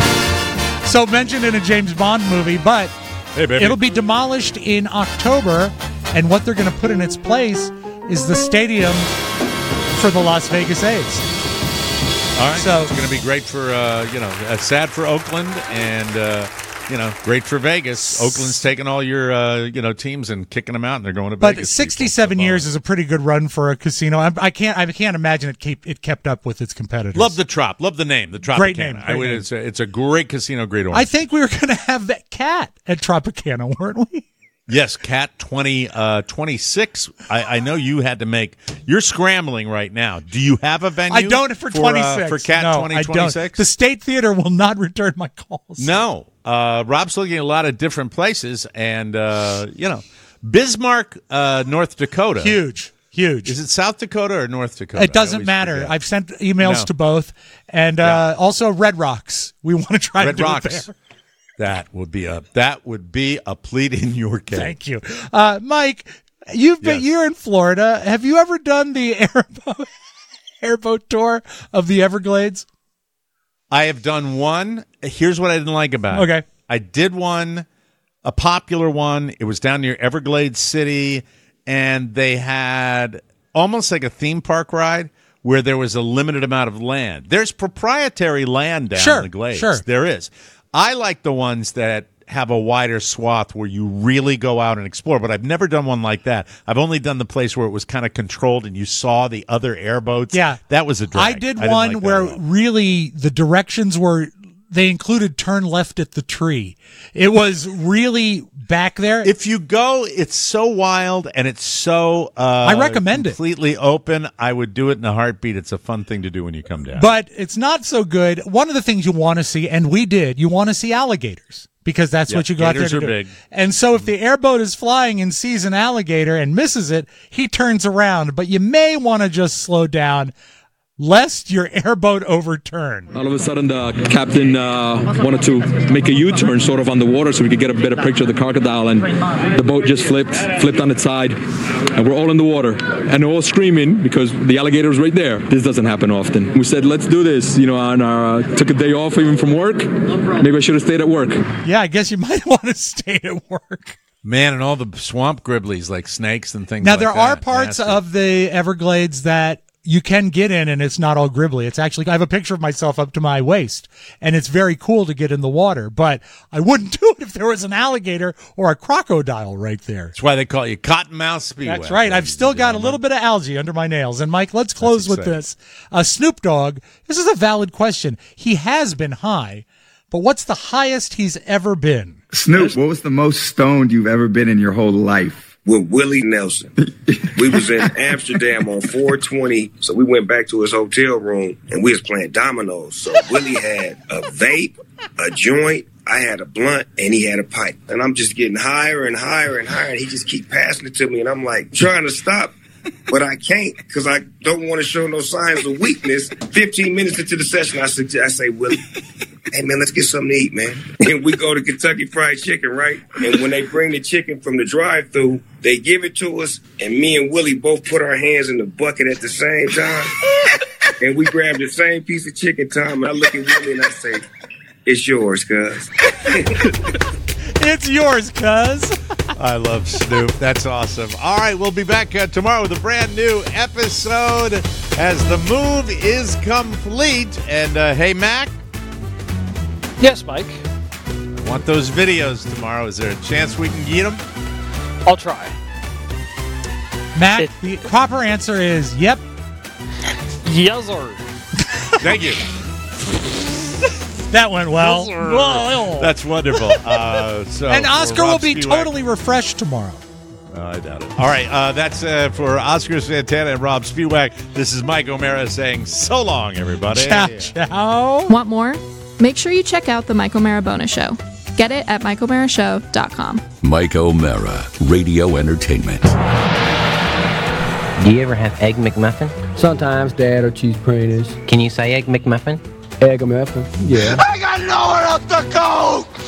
B: So mentioned in a James Bond movie, but it'll be demolished in October, and what they're going to put in its place is the stadium for the Las Vegas A's.
C: All right, so it's going to be great for sad for Oakland and great for Vegas. Oakland's taking all your teams and kicking them out, and they're going to Vegas.
B: But 67 years is a pretty good run for a casino. I can't imagine it kept up with its competitors.
C: Love the Trop, love the name, the Tropicana.
B: Great name.
C: It's a great casino, great owner.
B: I think we were going to have that cat at Tropicana, weren't we?
C: Yes, Cat 26. I know you had to make. You're scrambling right now. Do you have a venue?
B: I don't for 26.
C: For Cat 2026?
B: The State Theater will not return my calls.
C: No. Rob's looking at a lot of different places, and Bismarck, North Dakota.
B: Huge.
C: Is it South Dakota or North Dakota?
B: It doesn't matter. I've sent emails to both, and also Red Rocks. We want to try to do it there.
C: That would be a plead in your case.
B: Thank you, Mike. You're in Florida. Have you ever done the airboat tour of the Everglades?
C: I have done one. Here's what I didn't like about it.
B: Okay,
C: I did one, a popular one. It was down near Everglades City, and they had almost like a theme park ride where there was a limited amount of land. There's proprietary land down in the Glades.
B: Sure.
C: There is. I like the ones that have a wider swath where you really go out and explore, but I've never done one like that. I've only done the place where it was kind of controlled and you saw the other airboats.
B: Yeah.
C: That was a drag.
B: I did one where really the directions were, they included turn left at the tree. It was really back there.
C: If you go, it's so wild and it's so
B: I recommend
C: completely open. I would do it in a heartbeat. It's a fun thing to do when you come down.
B: But it's not so good. One of the things you want to see, and we did, you want to see alligators. Because that's what you got there to do.
C: Big.
B: And so if the airboat is flying and sees an alligator and misses it, he turns around. But you may want to just slow down, lest your airboat overturn.
M: All of a sudden, the captain wanted to make a U-turn sort of on the water so we could get a better picture of the crocodile, and the boat just flipped on its side, and we're all in the water, and we're all screaming because the alligator was right there. This doesn't happen often. We said, let's do this, and took a day off even from work. Maybe I should have stayed at work.
B: Yeah, I guess you might want to stay at work.
C: Man, and all the swamp gribblies like snakes and things
B: now,
C: like that.
B: Now, there are parts of the Everglades that you can get in, and it's not all gribbly. It's actually, I have a picture of myself up to my waist, and it's very cool to get in the water, but I wouldn't do it if there was an alligator or a crocodile right there.
C: That's why they call you Cottonmouth Speedway.
B: That's right. I've still got a little bit of algae under my nails. And Mike, let's close with this. Snoop Dogg, this is a valid question. He has been high, but what's the highest he's ever been?
N: Snoop, what was the most stoned you've ever been in your whole life?
O: With Willie Nelson. We was in Amsterdam on 420, so we went back to his hotel room, and we was playing dominoes. So Willie had a vape, a joint, I had a blunt, and he had a pipe. And I'm just getting higher and higher and higher, and he just keep passing it to me, and I'm like trying to stop, but I can't because I don't want to show no signs of weakness. 15 minutes into the session, I say, Willie, hey, man, let's get something to eat, man. And we go to Kentucky Fried Chicken, right? And when they bring the chicken from the drive-thru, they give it to us, and me and Willie both put our hands in the bucket at the same time. And we grab the same piece of chicken, Tom, and I look at Willie and I say, it's yours, cuz.
B: It's yours, cuz.
C: I love Snoop. That's awesome. All right, we'll be back tomorrow with a brand new episode as the move is complete. And, hey, Mac?
F: Yes, Mike.
C: I want those videos tomorrow. Is there a chance we can get them?
F: I'll try.
B: Matt, the proper answer is yep.
F: Yes, sir.
C: Thank you.
B: That went well.
C: That's wonderful.
B: And Oscar will be totally refreshed tomorrow.
C: I doubt it. All right, that's for Oscar Santana and Rob Spiewak. This is Mike O'Mara saying so long, everybody.
B: Ciao, ciao.
P: Want more? Make sure you check out the Mike O'Mara Bonus Show. Get it at MikeO'MaraShow.com.
A: Mike O'Mara, Radio Entertainment.
Q: Do you ever have Egg McMuffin?
R: Sometimes, Dad, or cheese printers.
Q: Can you say Egg McMuffin?
R: Egg McMuffin, yeah.
H: I got nowhere else to go!